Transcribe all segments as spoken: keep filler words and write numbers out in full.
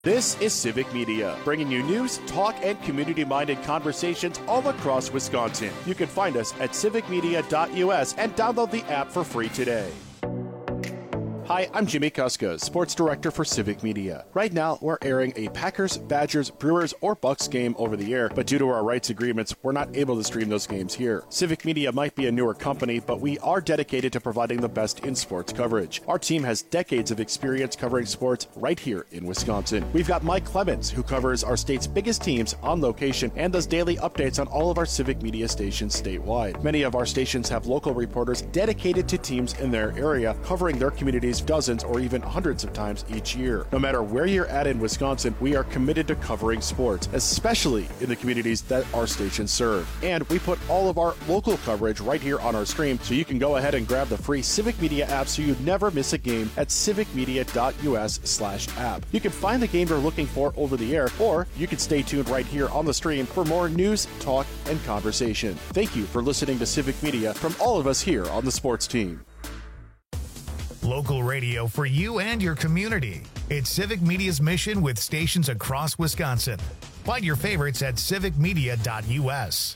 This is Civic Media, bringing you news, talk, and community-minded conversations all across Wisconsin. You can find us at civic media dot U S and download the app for free today. Hi, I'm Jimmy Kuska, Sports Director for Civic Media. Right now, we're airing a Packers, Badgers, Brewers, or Bucks game over the air, but due to our rights agreements, we're not able to stream those games here. Civic Media might be a newer company, but we are dedicated to providing the best in sports coverage. Our team has decades of experience covering sports right here in Wisconsin. We've got Mike Clemens, who covers our state's biggest teams on location and does daily updates on all of our Civic Media stations statewide. Many of our stations have local reporters dedicated to teams in their area, covering their communities dozens or even hundreds of times each year. No matter where you're at in Wisconsin, we are committed to covering sports, especially in the communities that our stations serve. And we put all of our local coverage right here on our stream, so you can go ahead and grab the free Civic Media app so you never miss a game at civic media dot U S slash app. You can find the game you're looking for over the air, or you can stay tuned right here on the stream for more news, talk, and conversation. Thank you for listening to Civic Media from all of us here on the sports team. Local radio for you and your community. It's Civic Media's mission with stations across Wisconsin. Find your favorites at civic media dot U S.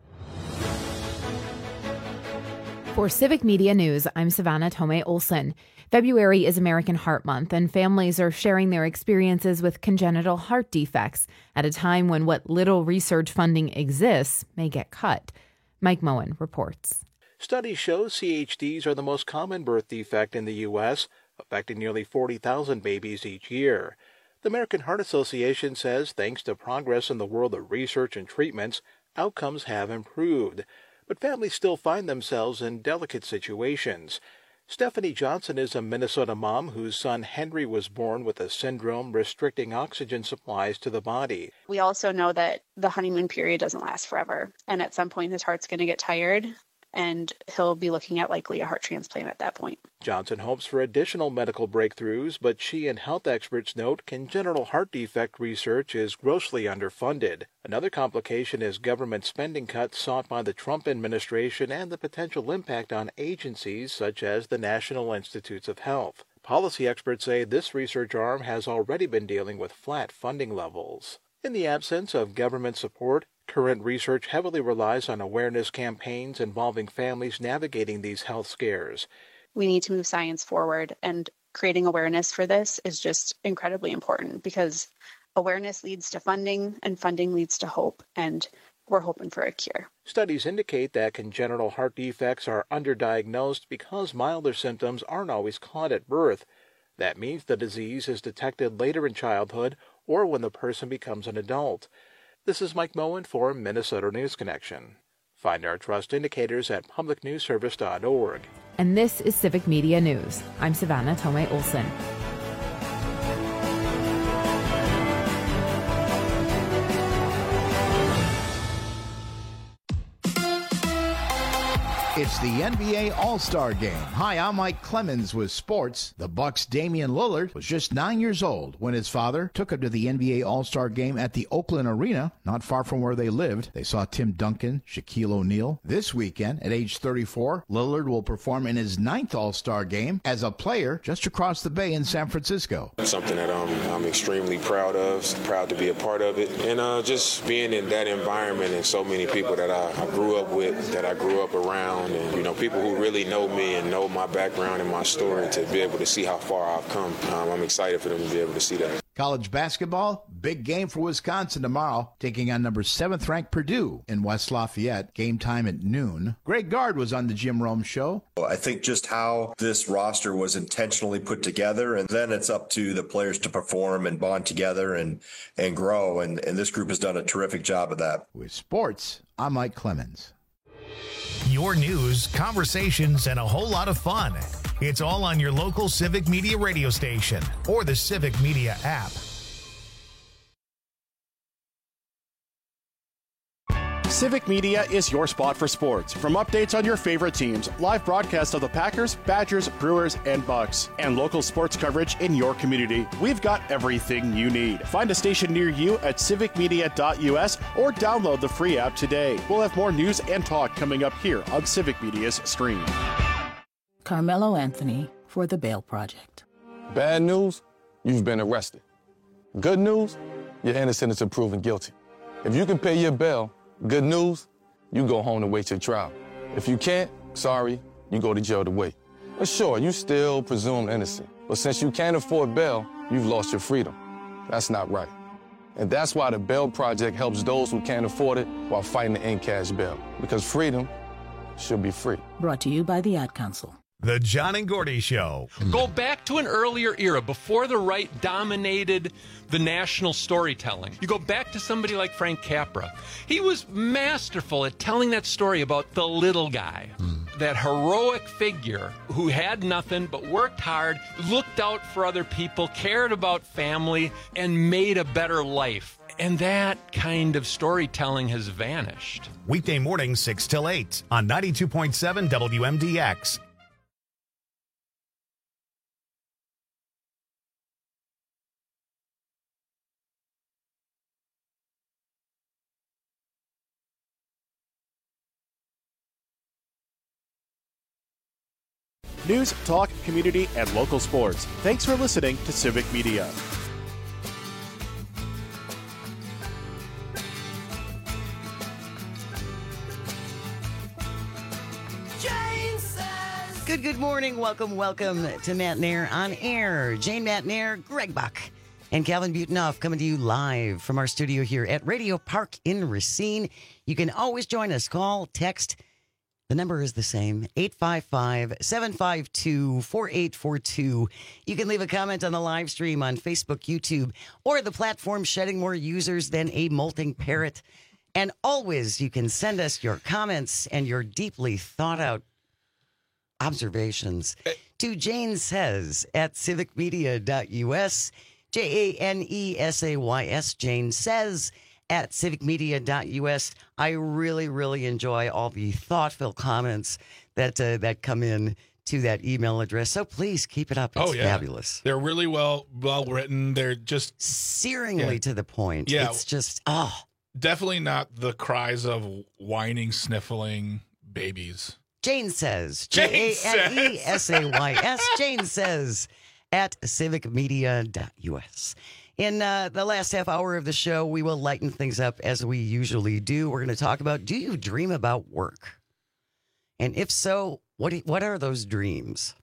For Civic Media News, I'm Savannah Tomei Olson. February is American Heart Month, and families are sharing their experiences with congenital heart defects at a time when what little research funding exists may get cut. Mike Moen reports. Studies show C H Ds are the most common birth defect in the U S, affecting nearly forty thousand babies each year. The American Heart Association says thanks to progress in the world of research and treatments, outcomes have improved. But families still find themselves in delicate situations. Stephanie Johnson is a Minnesota mom whose son Henry was born with a syndrome restricting oxygen supplies to the body. We also know that the honeymoon period doesn't last forever, and at some point his heart's going to get tired, and he'll be looking at likely a heart transplant at that point. Johnson hopes for additional medical breakthroughs, but she and health experts note congenital heart defect research is grossly underfunded. Another complication is government spending cuts sought by the Trump administration and the potential impact on agencies such as the National Institutes of Health. Policy experts say this research arm has already been dealing with flat funding levels. In the absence of government support, current research heavily relies on awareness campaigns involving families navigating these health scares. We need to move science forward, and creating awareness for this is just incredibly important because awareness leads to funding, and funding leads to hope, and we're hoping for a cure. Studies indicate that congenital heart defects are underdiagnosed because milder symptoms aren't always caught at birth. That means the disease is detected later in childhood or when the person becomes an adult. This is Mike Moen for Minnesota News Connection. Find our trust indicators at public news service dot org. And this is Civic Media News. I'm Savannah Tomei Olson. It's the N B A All-Star Game. Hi, I'm Mike Clemens with sports. The Bucks' Damian Lillard was just nine years old when his father took him to the N B A All-Star Game at the Oakland Arena, not far from where they lived. They saw Tim Duncan, Shaquille O'Neal. This weekend, at age thirty-four, Lillard will perform in his ninth All-Star Game as a player just across the bay in San Francisco. Something that I'm, I'm extremely proud of, proud to be a part of it, and uh, just being in that environment and so many people that I, I grew up with, that I grew up around. And, you know, people who really know me and know my background and my story, to be able to see how far I've come. Um, I'm excited for them to be able to see that. College basketball, big game for Wisconsin tomorrow, taking on number seventh ranked Purdue in West Lafayette. Game time at noon. Greg Gard was on the Jim Rome Show. I think just how this roster was intentionally put together, and then it's up to the players to perform and bond together and, and grow, and, and this group has done a terrific job of that. With sports, I'm Mike Clemens. Your news, conversations, and a whole lot of fun. It's all on your local Civic Media radio station or the Civic Media app. Civic Media is your spot for sports. From updates on your favorite teams, live broadcasts of the Packers, Badgers, Brewers, and Bucks, and local sports coverage in your community, we've got everything you need. Find a station near you at civic media dot U S or download the free app today. We'll have more news and talk coming up here on Civic Media's stream. Carmelo Anthony for the Bail Project. Bad news, you've been arrested. Good news, you're innocent until proven guilty. If you can pay your bail, good news, you go home to wait your trial. If you can't, sorry, you go to jail to wait. But sure, you still presumed innocent. But since you can't afford bail, you've lost your freedom. That's not right. And that's why the Bail Project helps those who can't afford it while fighting to end cash bail. Because freedom should be free. Brought to you by the Ad Council. The John and Gordy Show. Go back to an earlier era before the right dominated the national storytelling. You go back to somebody like Frank Capra. He was masterful at telling that story about the little guy, mm. that heroic figure who had nothing but worked hard, looked out for other people, cared about family, and made a better life. And that kind of storytelling has vanished. Weekday morning, six till eight on ninety-two point seven W M D X. News, talk, community, and local sports. Thanks for listening to Civic Media. Good, good morning. Welcome, welcome to Matt Nair on air. Jane Matt Nair, Greg Buck, and Calvin Butenoff coming to you live from our studio here at Radio Park in Racine. You can always join us. Call, text. The number is the same, eight five five, seven five two, four eight four two. You can leave a comment on the live stream on Facebook, YouTube, or the platform shedding more users than a molting parrot. And always, you can send us your comments and your deeply thought out observations to Jane Says at civic media dot U S, J A N E S A Y S, Jane Says at civic media dot U S. I really, really enjoy all the thoughtful comments that uh, that come in to that email address. So please keep it up. It's oh, yeah. fabulous. They're really well well written. They're just searingly yeah. to the point. Yeah. It's just, oh. Definitely not the cries of whining, sniffling babies. Jane Says, J A N E S A Y S, Jane Says at civic media dot U S. In uh, the last half hour of the show, we will lighten things up as we usually do. We're going to talk about, do you dream about work? And if so, what what are those dreams?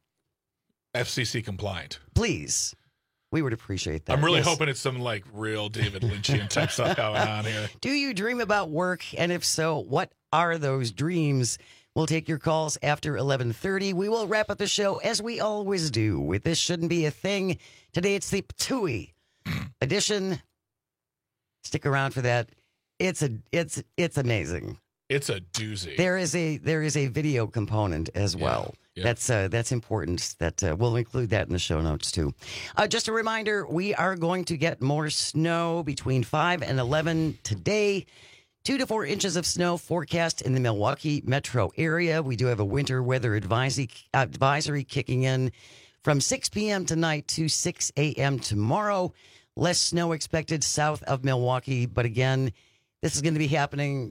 F C C compliant. Please. We would appreciate that. I'm really yes. hoping it's some like real David Lynchian type stuff going on here. Do you dream about work? And if so, what are those dreams? We'll take your calls after eleven thirty. We will wrap up the show as we always do with This Shouldn't Be a Thing. Today it's the Patooey edition. Stick around for that. It's a it's it's amazing. It's a doozy. There is a there is a video component as well. Yeah, yeah. That's uh, that's important. That uh, we'll include that in the show notes too. Uh, just a reminder: we are going to get more snow between five and eleven today. Two to four inches of snow forecast in the Milwaukee metro area. We do have a winter weather advisory advisory kicking in from six p.m. tonight to six a.m. tomorrow. Less snow expected south of Milwaukee, but again, this is going to be happening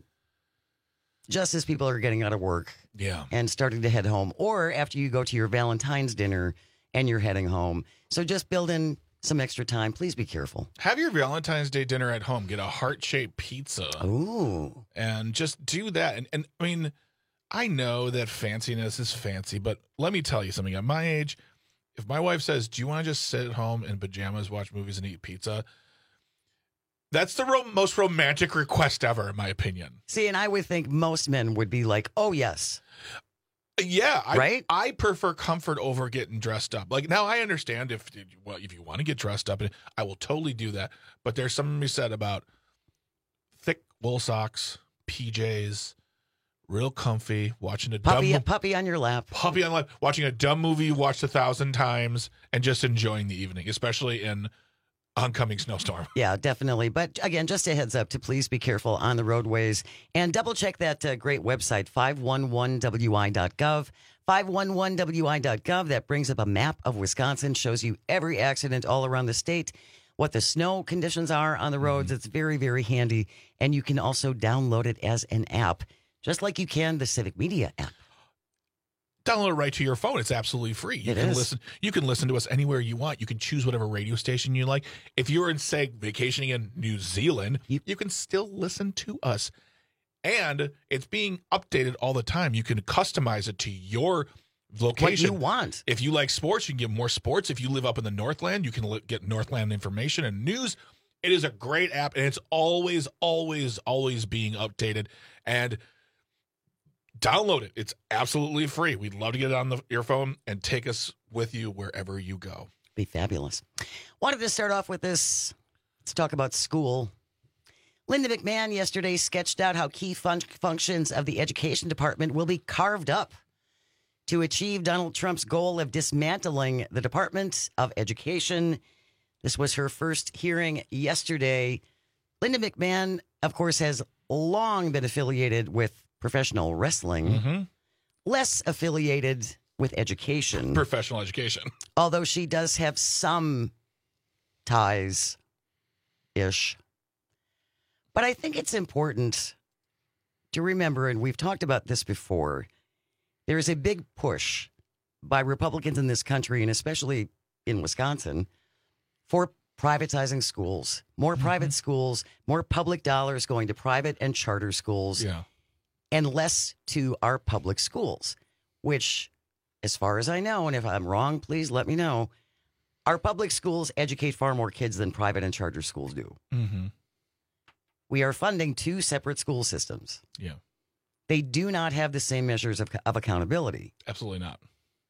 just as people are getting out of work yeah. and starting to head home, or after you go to your Valentine's dinner and you're heading home. So just build in some extra time. Please be careful. Have your Valentine's Day dinner at home. Get a heart-shaped pizza. Ooh. And just do that. And, and I mean, I know that fanciness is fancy, but let me tell you something. At my age, if my wife says, do you want to just sit at home in pajamas, watch movies, and eat pizza? That's the ro- most romantic request ever, in my opinion. See, and I would think most men would be like, oh, yes. Yeah, I, right? I prefer comfort over getting dressed up. Like, now I understand if well, if you want to get dressed up, I will totally do that. But there's something to be said about thick wool socks, P Js, real comfy, watching a puppy, dumb a puppy on your lap, puppy on lap, watching a dumb movie you watched a thousand times, and just enjoying the evening, especially in oncoming snowstorm. Yeah, definitely. But again, just a heads up to please be careful on the roadways and double check that uh, great website, five one one W I dot gov. five one one W I dot gov. That brings up a map of Wisconsin, shows you every accident all around the state, what the snow conditions are on the roads. Mm-hmm. It's very, very handy. And you can also download it as an app, just like you can the Civic Media app. Download it right to your phone. It's absolutely free. You It can is. listen. You can listen to us anywhere you want. You can choose whatever radio station you like. If you're in, say, vacationing in New Zealand, you, you can still listen to us. And it's being updated all the time. You can customize it to your location. What you want. If you like sports, you can get more sports. If you live up in the Northland, you can li- get Northland information and news. It is a great app, and it's always, always, always being updated. And download it. It's absolutely free. We'd love to get it on the, your phone and take us with you wherever you go. Be fabulous. Wanted to start off with this. Let's talk about school. Linda McMahon yesterday sketched out how key fun- functions of the education department will be carved up to achieve Donald Trump's goal of dismantling the Department of Education. This was her first hearing yesterday. Linda McMahon, of course, has long been affiliated with professional wrestling, Mm-hmm. less affiliated with education. Professional education. Although she does have some ties-ish. But I think it's important to remember, and we've talked about this before, there is a big push by Republicans in this country, and especially in Wisconsin, for privatizing schools. More Mm-hmm. private schools, more public dollars going to private and charter schools, Yeah. and less to our public schools, which, as far as I know, and if I'm wrong, please let me know, our public schools educate far more kids than private and charter schools do. Mm-hmm. We are funding two separate school systems. Yeah. They do not have the same measures of, of accountability. Absolutely not.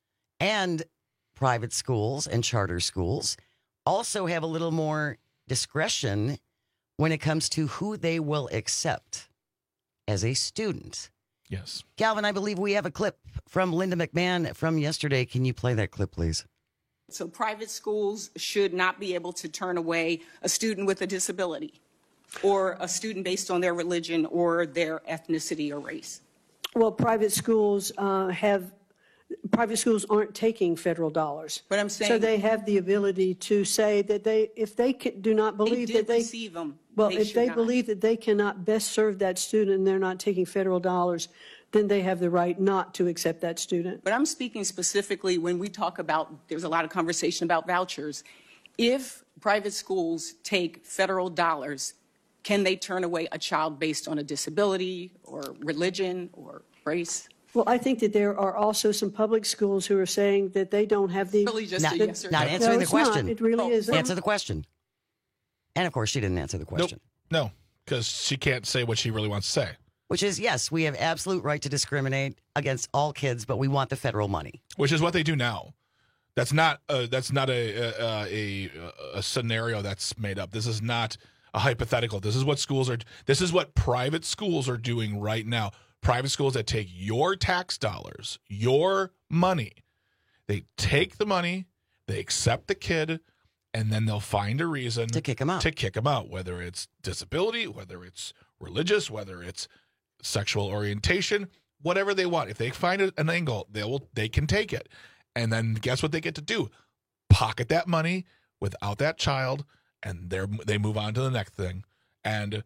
And private schools and charter schools also have a little more discretion when it comes to who they will accept as a student. Yes. Galvin, I believe we have a clip from Linda McMahon from yesterday. Can you play that clip, please? So private schools should not be able to turn away a student with a disability or a student based on their religion or their ethnicity or race. Well, private schools uh, have, private schools aren't taking federal dollars. But I'm saying. So they have the ability to say that they, if they can, do not believe They that did they. receive them. Well, They if should they not. believe that they cannot best serve that student and they're not taking federal dollars, then they have the right not to accept that student. But I'm speaking specifically when we talk about, there's a lot of conversation about vouchers. If private schools take federal dollars, can they turn away a child based on a disability or religion or race? Well, I think that there are also some public schools who are saying that they don't have the. Really just Not, a yes or not no. answering No, the it's not. question. It really isn't. Answer the question. And of course, she didn't answer the question. Nope. No, because she can't say what she really wants to say. Which is, yes, we have absolute right to discriminate against all kids, but we want the federal money. Which is what they do now. That's not a, that's not a, a a a scenario that's made up. This is not a hypothetical. This is what schools are. This is what private schools are doing right now. Private schools that take your tax dollars, your money, they take the money, they accept the kid, and then they'll find a reason to kick them out. To kick them out, whether it's disability, whether it's religious, whether it's sexual orientation, whatever they want. If they find an angle, they will. They can take it, and then guess what they get to do? Pocket that money without that child, and they they move on to the next thing. And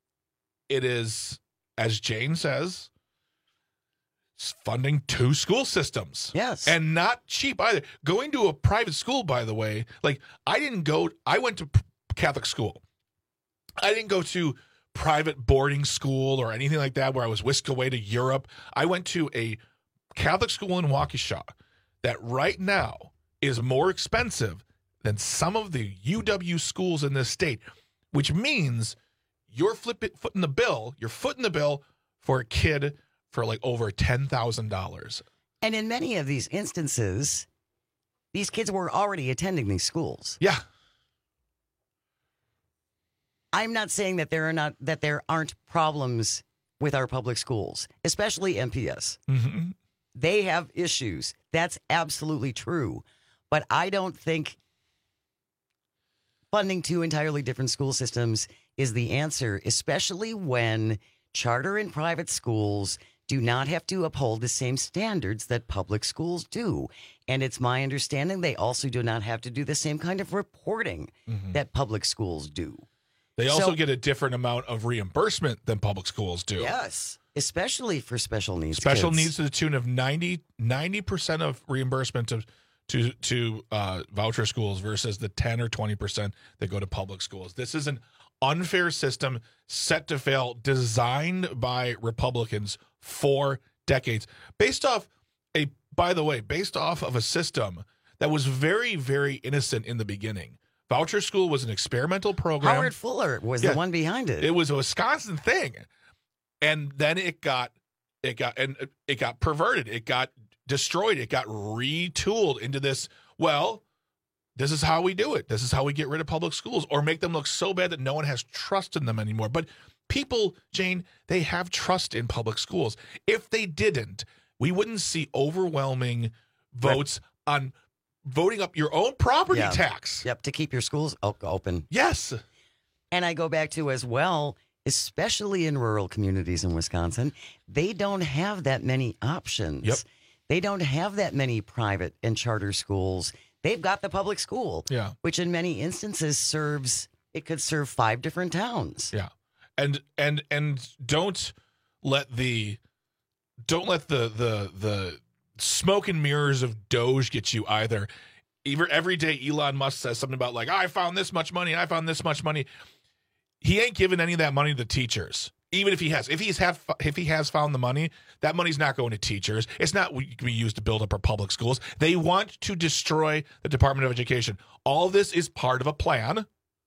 it is, as Jane says, funding two school systems. Yes. And not cheap either. Going to a private school, by the way, like I didn't go, I went to Catholic school. I didn't go to private boarding school or anything like that where I was whisked away to Europe. I went to a Catholic school in Waukesha that right now is more expensive than some of the U W schools in this state, which means you're flip it, footing the bill, you're footing the bill for a kid for like over ten thousand dollars. And in many of these instances, these kids were already attending these schools. Yeah. I'm not saying that there are not that there aren't problems with our public schools, especially M P S. Mm-hmm. They have issues. That's absolutely true. But I don't think funding two entirely different school systems is the answer, especially when charter and private schools do not have to uphold the same standards that public schools do. And it's my understanding they also do not have to do the same kind of reporting Mhm. that public schools do. They also So- get a different amount of reimbursement than public schools do. Yes. especially for special needs. Special kids. needs to the tune of ninety percent of reimbursement to to to uh, voucher schools versus the ten or twenty percent that go to public schools. This is an unfair system set to fail, designed by Republicans for decades, based off a by the way, based off of a system that was very, very innocent in the beginning. Voucher school was an experimental program. Howard Fuller was Yeah. the one behind it. It was a Wisconsin thing, and then it got it got and it got perverted. It got destroyed. It got retooled into this. Well, this is how we do it. This is how we get rid of public schools, or make them look so bad that no one has trust in them anymore. But people, Jane, they have trust in public schools. If they didn't, we wouldn't see overwhelming votes right. on voting up your own property yeah. tax. Yep, to keep your schools open. Yes. And I go back to as well, especially in rural communities in Wisconsin, they don't have that many options. Yep. They don't have that many private and charter schools. They've got the public school, yeah. which in many instances serves, it could serve five different towns. Yeah. And and and don't let the don't let the the the smoke and mirrors of Doge get you either. Even every day Elon Musk says something about like, I found this much money, I found this much money. He ain't giving any of that money to the teachers. Even if he has, if he's have, if he has found the money, that money's not going to teachers. It's not going to be used to build up our public schools. They want to destroy the Department of Education. All this is part of a plan,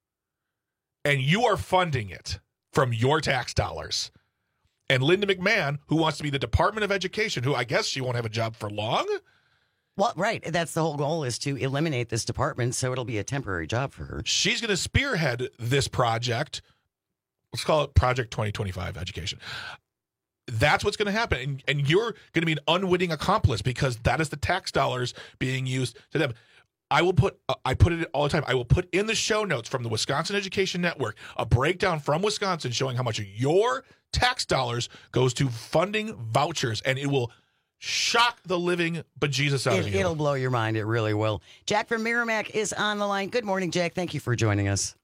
and you are funding it from your tax dollars. And Linda McMahon, who wants to be the Department of Education, who I guess she won't have a job for long. Well, right. That's the whole goal, is to eliminate this department, so it'll be a temporary job for her. She's going to spearhead this project. Let's call it Project twenty twenty-five Education. That's what's going to happen. And, and you're going to be an unwitting accomplice, because that is the tax dollars being used to them. I will put, uh, I put it all the time, I will put in the show notes from the Wisconsin Education Network a breakdown from Wisconsin showing how much of your tax dollars goes to funding vouchers, and it will shock the living bejesus out it, of you. It'll blow your mind. It really will. Jack from Merrimack is on the line. Good morning, Jack. Thank you for joining us.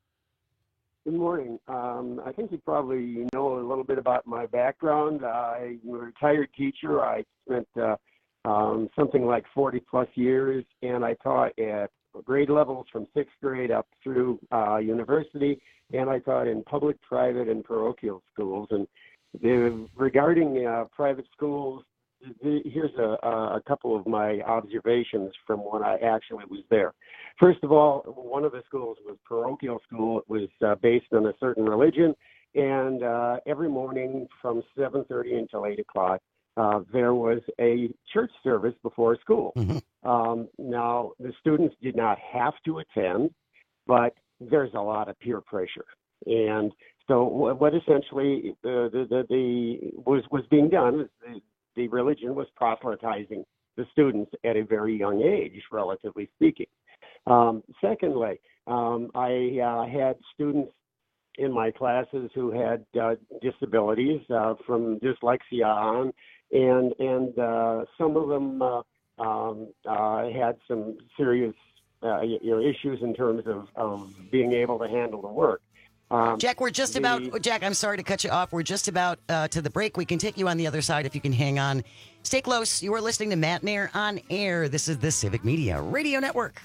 Good morning. Um, I think you probably know a little bit about my background. I'm a retired teacher. I spent uh, um, something like forty plus years, and I taught at grade levels from sixth grade up through uh, university, and I taught in public, private, and parochial schools. And the, regarding uh, private schools, the, here's a, a couple of my observations from when I actually was there. First of all, one of the schools was parochial school. It was uh, based on a certain religion, and uh, every morning from seven thirty until eight o'clock, uh, there was a church service before school. Mm-hmm. Um, now, the students did not have to attend, but there's a lot of peer pressure. And so what essentially the, the, the, the was, was being done was the, the religion was proselytizing the students at a very young age, relatively speaking. Um, secondly, um, I uh, had students in my classes who had uh, disabilities uh, from dyslexia on, and and uh, some of them uh, um, uh, had some serious uh, you know, issues in terms of, of being able to handle the work. Um, Jack, we're just the, about, Jack, I'm sorry to cut you off. We're just about uh, to the break. We can take you on the other side if you can hang on. Stay close. You are listening to Matt Nair on Air. This is the Civic Media Radio Network.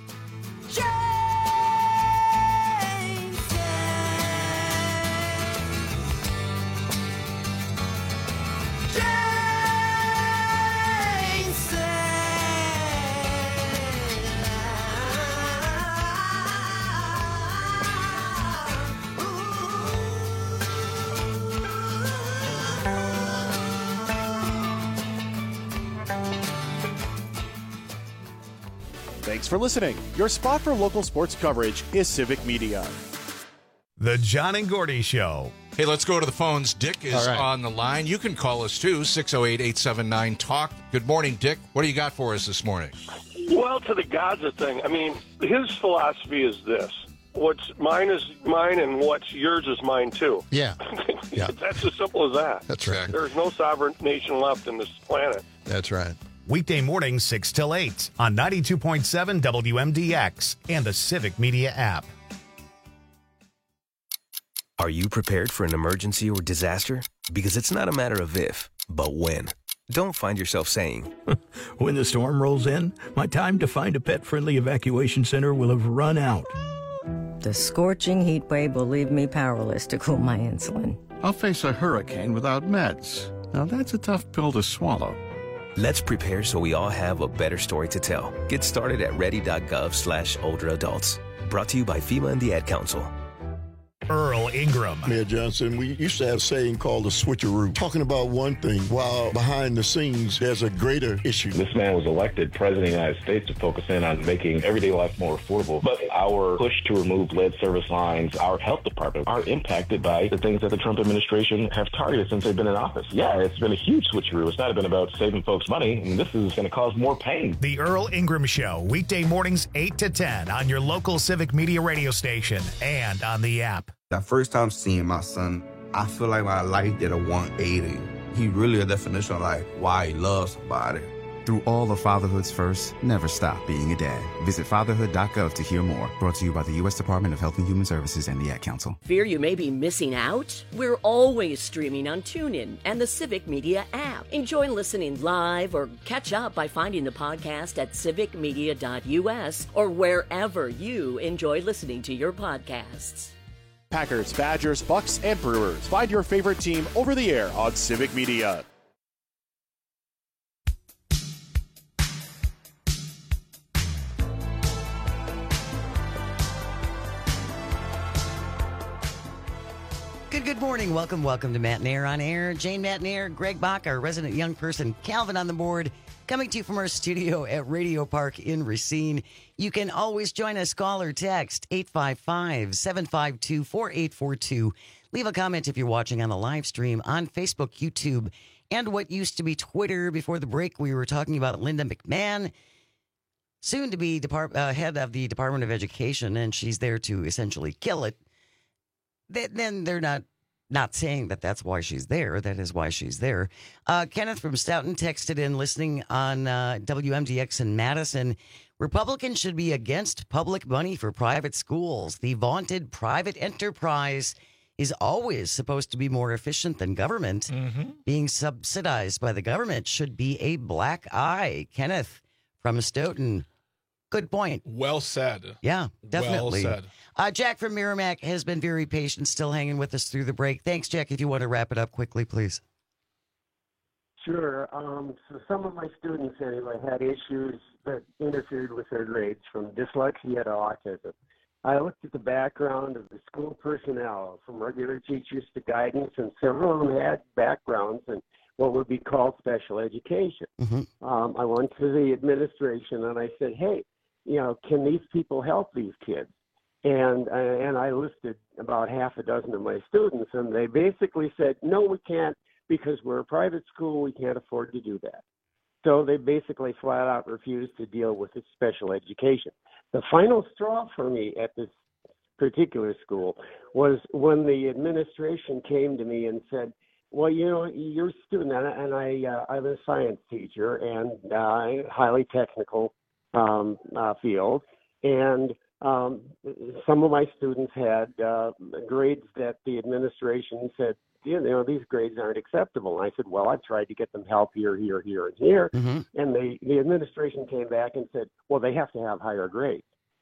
Thanks for listening. Your spot for local sports coverage is Civic Media. The John and Gordy Show. Hey, let's go to the phones. Dick is All right. on the line. You can call us too, six oh eight, eight seven nine, talk. Good morning, Dick. What do you got for us this morning? Well, to the Gaza thing, I mean, his philosophy is this. What's mine is mine, and what's yours is mine, too. Yeah. yeah. That's as simple as that. That's right. There's no sovereign nation left in this planet. That's right. Weekday mornings, six till eight on ninety-two point seven W M D X and the Civic Media app. Are you prepared for an emergency or disaster? Because it's not a matter of if, but when. Don't find yourself saying, when the storm rolls in, my time to find a pet-friendly evacuation center will have run out. The scorching heat wave will leave me powerless to cool my insulin. I'll face a hurricane without meds. Now that's a tough pill to swallow. Let's prepare so we all have a better story to tell. Get started at ready.gov slash older adults. Brought to you by FEMA and the Ad Council. Earl Ingram. Mayor Johnson, we used to have a saying called the switcheroo, talking about one thing while behind the scenes there's a greater issue. This man was elected president of the United States to focus in on making everyday life more affordable. But our push to remove lead service lines, our health department, are impacted by the things that the Trump administration have targeted since they've been in office. Yeah, it's been a huge switcheroo. It's not been about saving folks money, and this is going to cause more pain. The Earl Ingram Show, weekday mornings eight to ten on your local Civic Media radio station and on the app. The first time seeing my son, I feel like my life did a one eighty. He really a definition of like why he loves somebody. Through all of fatherhood's first, never stop being a dad. Visit fatherhood dot gov to hear more. Brought to you by the U S Department of Health and Human Services and the Ad Council. Fear you may be missing out? We're always streaming on TuneIn and the Civic Media app. Enjoy listening live or catch up by finding the podcast at civic media dot u s or wherever you enjoy listening to your podcasts. Packers, Badgers, Bucks, and Brewers. Find your favorite team over the air on Civic Media. Good, good morning. Welcome, welcome to Matt and Air on Air. Jane Matt and Air, Greg Bach, our resident young person, Calvin on the board, coming to you from our studio at Radio Park in Racine. You can always join us, call or text eight five five, seven five two, four eight four two. Leave a comment if you're watching on the live stream on Facebook, YouTube, and what used to be Twitter. Before the break, we were talking about Linda McMahon, soon to be Depart- uh, head of the Department of Education, and she's there to essentially kill it. Then they're not not saying that that's why she's there. That is why she's there. Uh, Kenneth from Stoughton texted in, listening on uh, W M D X in Madison. Republicans should be against public money for private schools. The vaunted private enterprise is always supposed to be more efficient than government. Mm-hmm. Being subsidized by the government should be a black eye. Kenneth from Stoughton. Good point. Well said. Yeah, definitely. Well said. Uh, Jack from Merrimack has been very patient, still hanging with us through the break. Thanks, Jack. If you want to wrap it up quickly, please. Sure. Um, so some of my students, anyway, had issues that interfered with their grades, from dyslexia to autism. I looked at the background of the school personnel, from regular teachers to guidance, and several of them had backgrounds in what would be called special education. Mm-hmm. Um, I went to the administration and I said, hey, you know, can these people help these kids? And uh, and I listed about half a dozen of my students, and they basically said, no, we can't, because we're a private school, we can't afford to do that. So they basically flat out refused to deal with the special education. The final straw for me at this particular school was when the administration came to me and said, well, you know, your student, and I, uh, I'm a science teacher and uh, highly technical um, uh, field, and um, some of my students had uh, grades that the administration said, you know, these grades aren't acceptable. And I said, well, I've tried to get them help here, here, here, and here. Mm-hmm. And the, the administration came back and said, well, they have to have higher grades.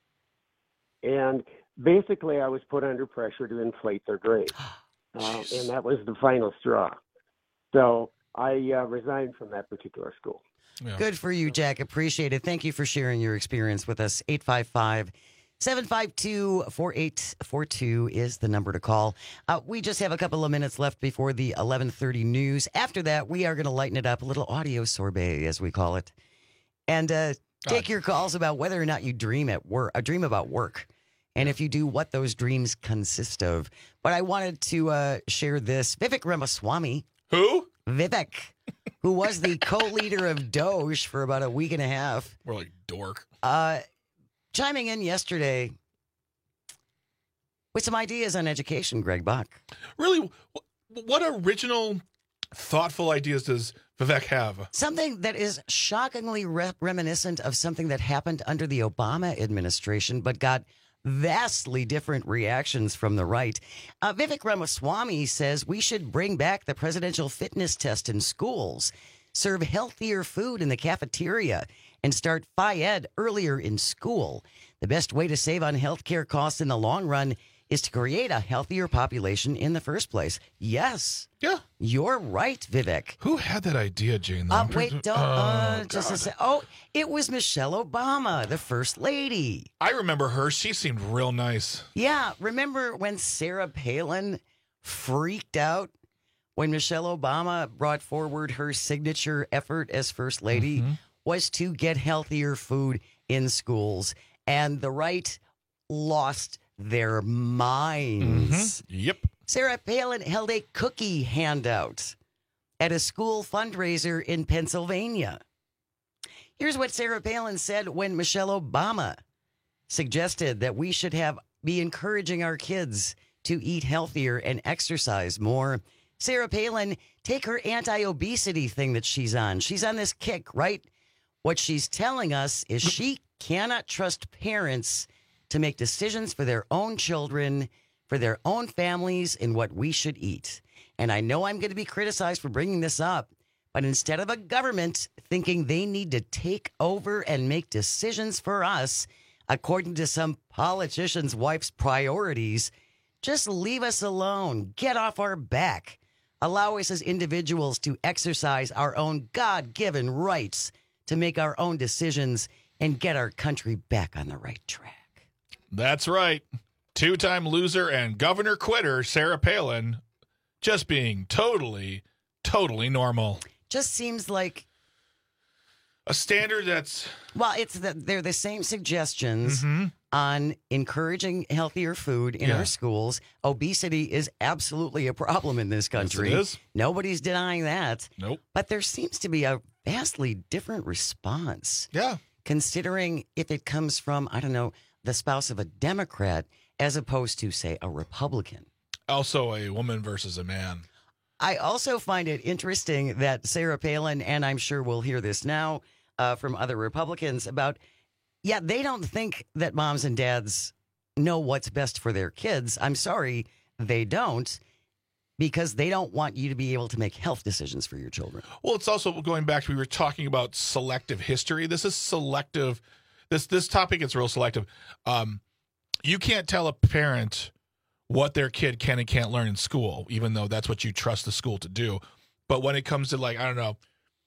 And basically I was put under pressure to inflate their grades. Uh, and that was the final straw. So I uh, resigned from that particular school. Yeah. Good for you, Jack. Appreciate it. Thank you for sharing your experience with us. eight five five, seven five two, four eight four two is the number to call. Uh, we just have a couple of minutes left before the eleven thirty news. After that, we are going to lighten it up, a little audio sorbet, as we call it, and uh, take your calls about whether or not you dream at work, a dream about work. And if you do, what those dreams consist of. But I wanted to uh, share this. Vivek Ramaswamy. Who? Vivek, who was the co-leader of Doge for about a week and a half. More like dork. Uh, chiming in yesterday with some ideas on education, Greg Bach. Really? What original, thoughtful ideas does Vivek have? Something that is shockingly re- reminiscent of something that happened under the Obama administration, but got vastly different reactions from the right. Uh, Vivek Ramaswamy says we should bring back the presidential fitness test in schools, serve healthier food in the cafeteria, and start Phy-Ed earlier in school. The best way to save on healthcare costs in the long run is to create a healthier population in the first place. Yes. Yeah. You're right, Vivek. Who had that idea, Jane? Uh, wait, don't. Uh, oh, just a God. sec. Oh, it was Michelle Obama, the first lady. I remember her. She seemed real nice. Yeah. Remember when Sarah Palin freaked out when Michelle Obama brought forward her signature effort as first lady Mm-hmm. was to get healthier food in schools, and the right lost their minds. Mm-hmm. Yep. Sarah Palin held a cookie handout at a school fundraiser in Pennsylvania. Here's what Sarah Palin said when Michelle Obama suggested that we should have be encouraging our kids to eat healthier and exercise more. Sarah Palin, take her anti-obesity thing that she's on. She's on this kick, right? What she's telling us is she cannot trust parents to make decisions for their own children, for their own families, and what we should eat. And I know I'm going to be criticized for bringing this up, but instead of a government thinking they need to take over and make decisions for us, according to some politician's wife's priorities, just leave us alone. Get off our back. Allow us as individuals to exercise our own God-given rights to make our own decisions and get our country back on the right track. That's right. Two-time loser and governor quitter Sarah Palin just being totally, totally normal. Just seems like a standard that's... Well, it's the, they're the same suggestions mm-hmm. on encouraging healthier food in Yeah. our schools. Obesity is absolutely a problem in this country. Yes, it is. Nobody's denying that. Nope. But there seems to be a vastly different response. Yeah. Considering if it comes from, I don't know, the spouse of a Democrat as opposed to, say, a Republican. Also a woman versus a man. I also find it interesting that Sarah Palin, and I'm sure we'll hear this now uh, from other Republicans about, yeah, they don't think that moms and dads know what's best for their kids. I'm sorry, they don't, because they don't want you to be able to make health decisions for your children. Well, it's also going back to, we were talking about selective history. This is selective. This this topic is real selective. Um, you can't tell a parent what their kid can and can't learn in school, even though that's what you trust the school to do. But when it comes to, like, I don't know,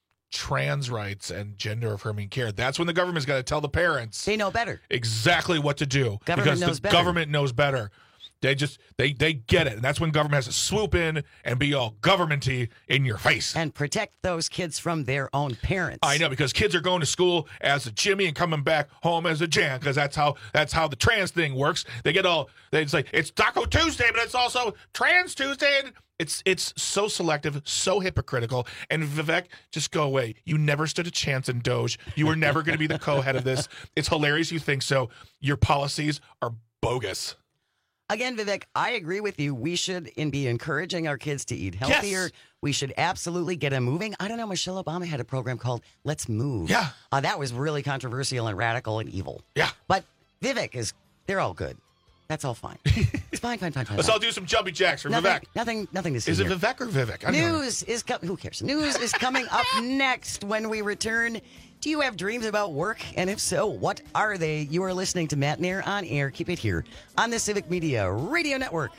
trans rights and gender affirming care, that's when the government's got to tell the parents. They know better. Exactly what to do. Government because knows the better. government knows better. They just, they they get it. And that's when government has to swoop in and be all governmenty in your face. And protect those kids from their own parents. I know, because kids are going to school as a Jimmy and coming back home as a Jan, because that's how that's how the trans thing works. They get all, they say, it's Taco Tuesday, but it's also Trans Tuesday. And it's it's so selective, so hypocritical. And Vivek, just go away. You never stood a chance in Doge. You were never going to be the co-head of this. It's hilarious you think so. Your policies are bogus. Again, Vivek, I agree with you. We should in be encouraging our kids to eat healthier. Yes. We should absolutely get them moving. I don't know, Michelle Obama had a program called Let's Move. Yeah. Uh, that was really controversial and radical and evil. Yeah. But Vivek is, they're all good. That's all fine. It's fine, fine, fine, fine. Let's fine. all do some jumping jacks for nothing, Vivek. Nothing, nothing to see Is it here. Vivek or Vivek? I don't know. News is coming. Who cares? News is coming up next when we return. Do you have dreams about work? And if so, what are they? You are listening to Matt Nair on air. Keep it here on the Civic Media Radio Network.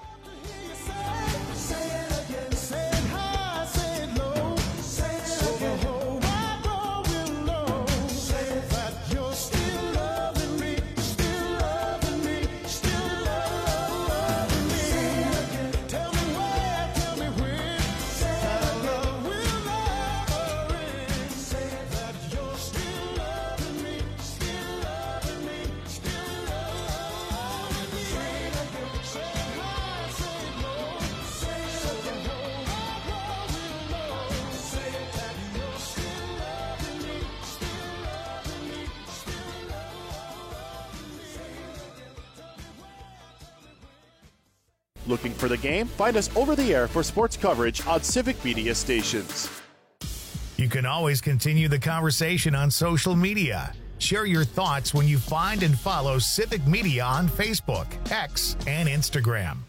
Looking for the game? Find us over the air for sports coverage on Civic Media stations. You can always continue the conversation on social media. Share your thoughts when you find and follow Civic Media on Facebook, X, and Instagram.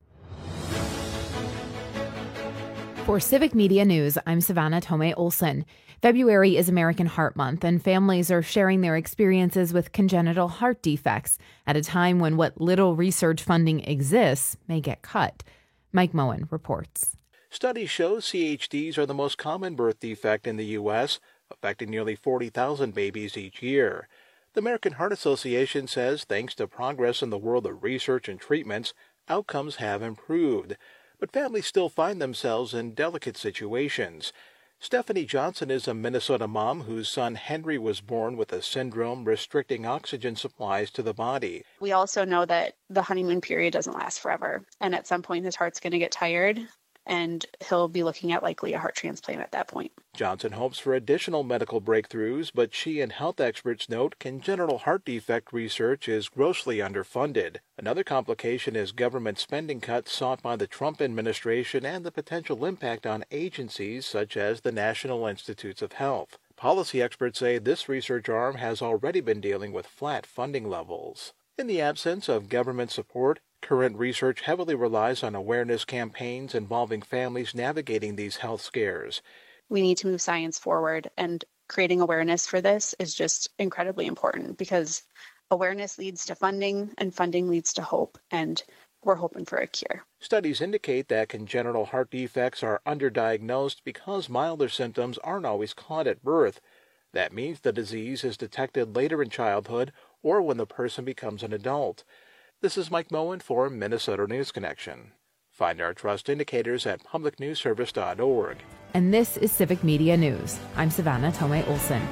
For Civic Media News, I'm Savannah Tomei Olson. February is American Heart Month, and families are sharing their experiences with congenital heart defects at a time when what little research funding exists may get cut. Mike Moen reports. Studies show C H Ds are the most common birth defect in the U S, affecting nearly forty thousand babies each year. The American Heart Association says thanks to progress in the world of research and treatments, outcomes have improved. But families still find themselves in delicate situations. Stephanie Johnson is a Minnesota mom whose son Henry was born with a syndrome restricting oxygen supplies to the body. We also know that the honeymoon period doesn't last forever, and at some point his heart's going to get tired, and he'll be looking at likely a heart transplant at that point. Johnson hopes for additional medical breakthroughs, but she and health experts note congenital heart defect research is grossly underfunded. Another complication is government spending cuts sought by the Trump administration and the potential impact on agencies such as the National Institutes of Health. Policy experts say this research arm has already been dealing with flat funding levels. In the absence of government support, current research heavily relies on awareness campaigns involving families navigating these health scares. We need to move science forward, and creating awareness for this is just incredibly important because awareness leads to funding, and funding leads to hope, and we're hoping for a cure. Studies indicate that congenital heart defects are underdiagnosed because milder symptoms aren't always caught at birth. That means the disease is detected later in childhood or when the person becomes an adult. This is Mike Moen for Minnesota News Connection. Find our trust indicators at public news service dot org. And this is Civic Media News. I'm Savannah Tomei Olson.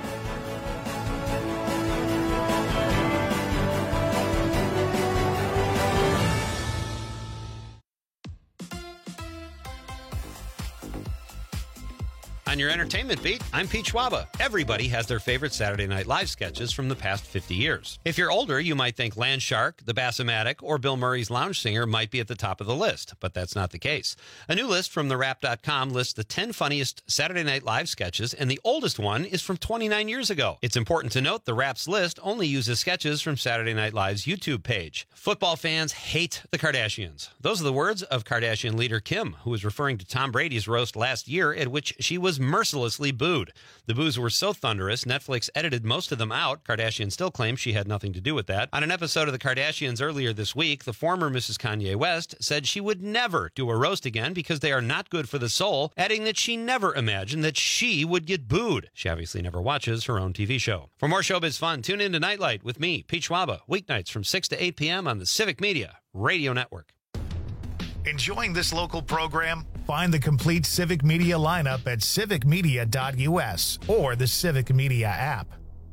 On your entertainment beat, I'm Pete Schwaba. Everybody has their favorite Saturday Night Live sketches from the past fifty years. If you're older, you might think Land Shark, The Bassomatic, or Bill Murray's Lounge Singer might be at the top of the list, but that's not the case. A new list from the rap dot com lists the ten funniest Saturday Night Live sketches, and the oldest one is from twenty-nine years ago. It's important to note the Rap's list only uses sketches from Saturday Night Live's YouTube page. Football fans hate the Kardashians. Those are the words of Kardashian leader Kim, who was referring to Tom Brady's roast last year at which she was mercilessly booed. The boos were so thunderous, Netflix edited most of them out. Kardashian still claims she had nothing to do with that. On an episode of The Kardashians earlier this week, the former Missus Kanye West said she would never do a roast again because they are not good for the soul, adding that she never imagined that she would get booed. She obviously never watches her own T V show. For more showbiz fun, tune in to Nightlight with me, Pete Schwaba, weeknights from six to eight p.m. on the Civic Media Radio Network. Enjoying this local program? Find the complete Civic Media lineup at civic media dot u s or the Civic Media app.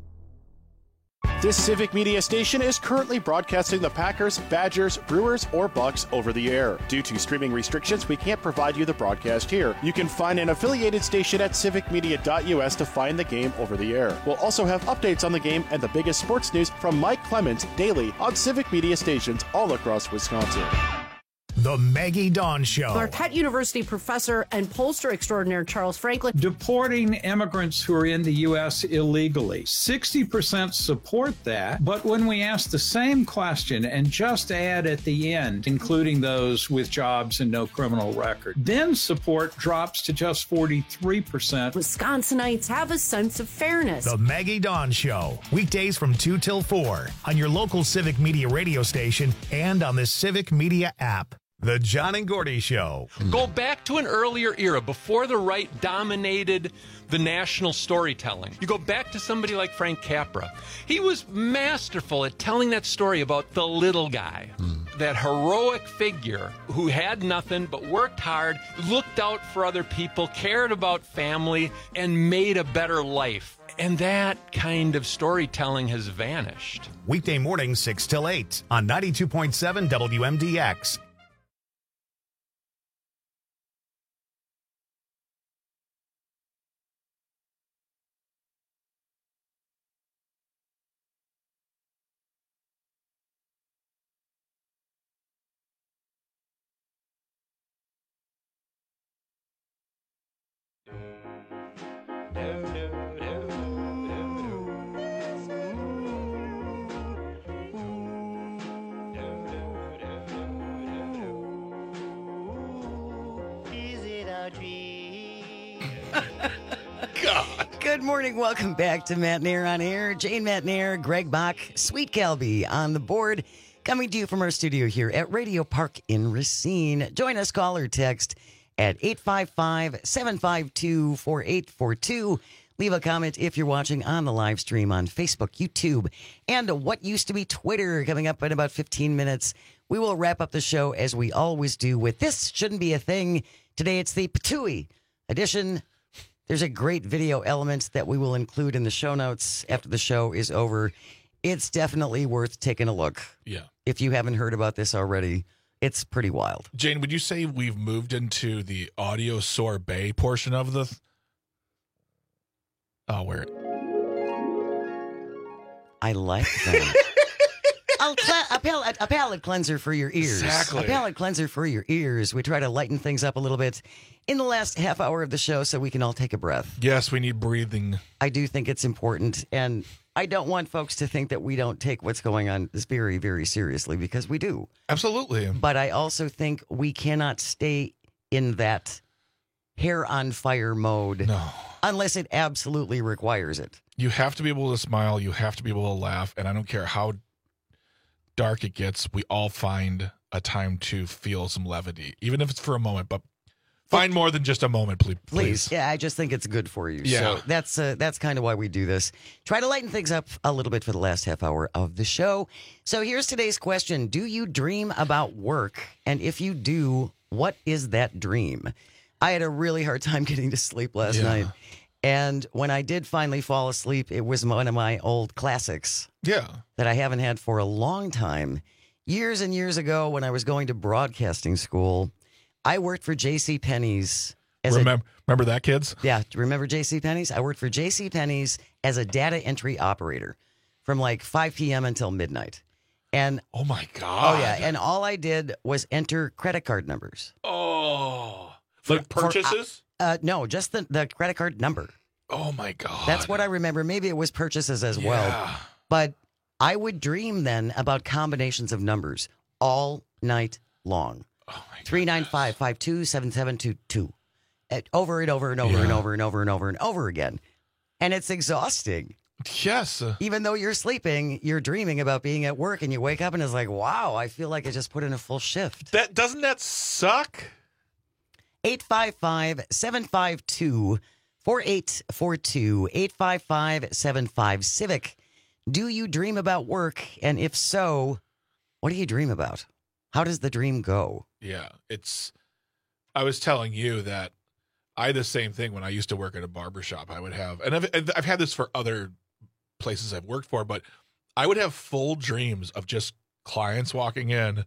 This Civic Media station is currently broadcasting the Packers, Badgers, Brewers, or Bucks over the air. Due to streaming restrictions, we can't provide you the broadcast here. You can find an affiliated station at civic media dot u s to find the game over the air. We'll also have updates on the game and the biggest sports news from Mike Clemens daily on Civic Media stations all across Wisconsin. The Maggie Dawn Show. Marquette University professor and pollster extraordinaire Charles Franklin. Deporting immigrants who are in the U S illegally. sixty percent support that, but when we ask the same question and just add at the end, including those with jobs and no criminal record, then support drops to just forty-three percent. Wisconsinites have a sense of fairness. The Maggie Dawn Show. Weekdays from two till four on your local Civic Media radio station and on the Civic Media app. The John and Gordy Show. Go back to an earlier era before the right dominated the national storytelling. You go back to somebody like Frank Capra. He was masterful at telling that story about the little guy, mm. that heroic figure who had nothing but worked hard, looked out for other people, cared about family, and made a better life. And that kind of storytelling has vanished. Weekday mornings, six till eight on ninety-two point seven W M D X. God. Good morning. Welcome back to Matt Nair on Air. Jane Matt Nair, Greg Bach, Sweet Calby on the board. Coming to you from our studio here at Radio Park in Racine. Join us, call or text at eight five five, seven five two, four eight four two. Leave a comment if you're watching on the live stream on Facebook, YouTube, and what used to be Twitter. Coming up in about fifteen minutes, we will wrap up the show as we always do with This Shouldn't Be a Thing. Today it's the Patooey edition. There's a great video element that we will include in the show notes after the show is over. It's definitely worth taking a look. Yeah. If you haven't heard about this already, it's pretty wild. Jane, would you say we've moved into the audio sorbet portion of the... Th- oh, where? I like that. a, cl- a, palate, a palate cleanser for your ears. Exactly. A palate cleanser for your ears. We try to lighten things up a little bit in the last half hour of the show so we can all take a breath. Yes, we need breathing. I do think it's important, and I don't want folks to think that we don't take what's going on very, very seriously, because we do. Absolutely. But I also think we cannot stay in that hair on fire mode no. unless it absolutely requires it. You have to be able to smile. You have to be able to laugh. And I don't care how dark it gets, we all find a time to feel some levity, even if it's for a moment. But find more than just a moment, please. Please. Yeah, I just think it's good for you. Yeah. So that's uh, that's kind of why we do this. Try to lighten things up a little bit for the last half hour of the show. So here's today's question. Do you dream about work? And if you do, what is that dream? I had a really hard time getting to sleep last Yeah. night. And when I did finally fall asleep, it was one of my old classics. Yeah. That I haven't had for a long time. Years and years ago, when I was going to broadcasting school, I worked for JCPenney's. As Remember, a, remember that, kids? Yeah. Do you remember JCPenney's? I worked for JCPenney's as a data entry operator from like five p.m. until midnight. And oh, my God. Oh, yeah. And all I did was enter credit card numbers. Oh. Like For- purchases? For, uh, uh, no, just the, the credit card number. Oh, my God. That's what I remember. Maybe it was purchases as Yeah. well. But I would dream then about combinations of numbers all night long. Oh my three nine five, five two seven seven two two. Over and over and over Yeah. and over and over and over and over again. And it's exhausting. Yes. Even though you're sleeping, you're dreaming about being at work, and you wake up and it's like, wow, I feel like I just put in a full shift. That doesn't that suck? eight five five, seven five two, four eight four two, eight five five, seven five Civic. Do you dream about work? And if so, what do you dream about? How does the dream go? Yeah, it's. I was telling you that I had the same thing when I used to work at a barbershop. I would have, and I've I've had this for other places I've worked for, but I would have full dreams of just clients walking in,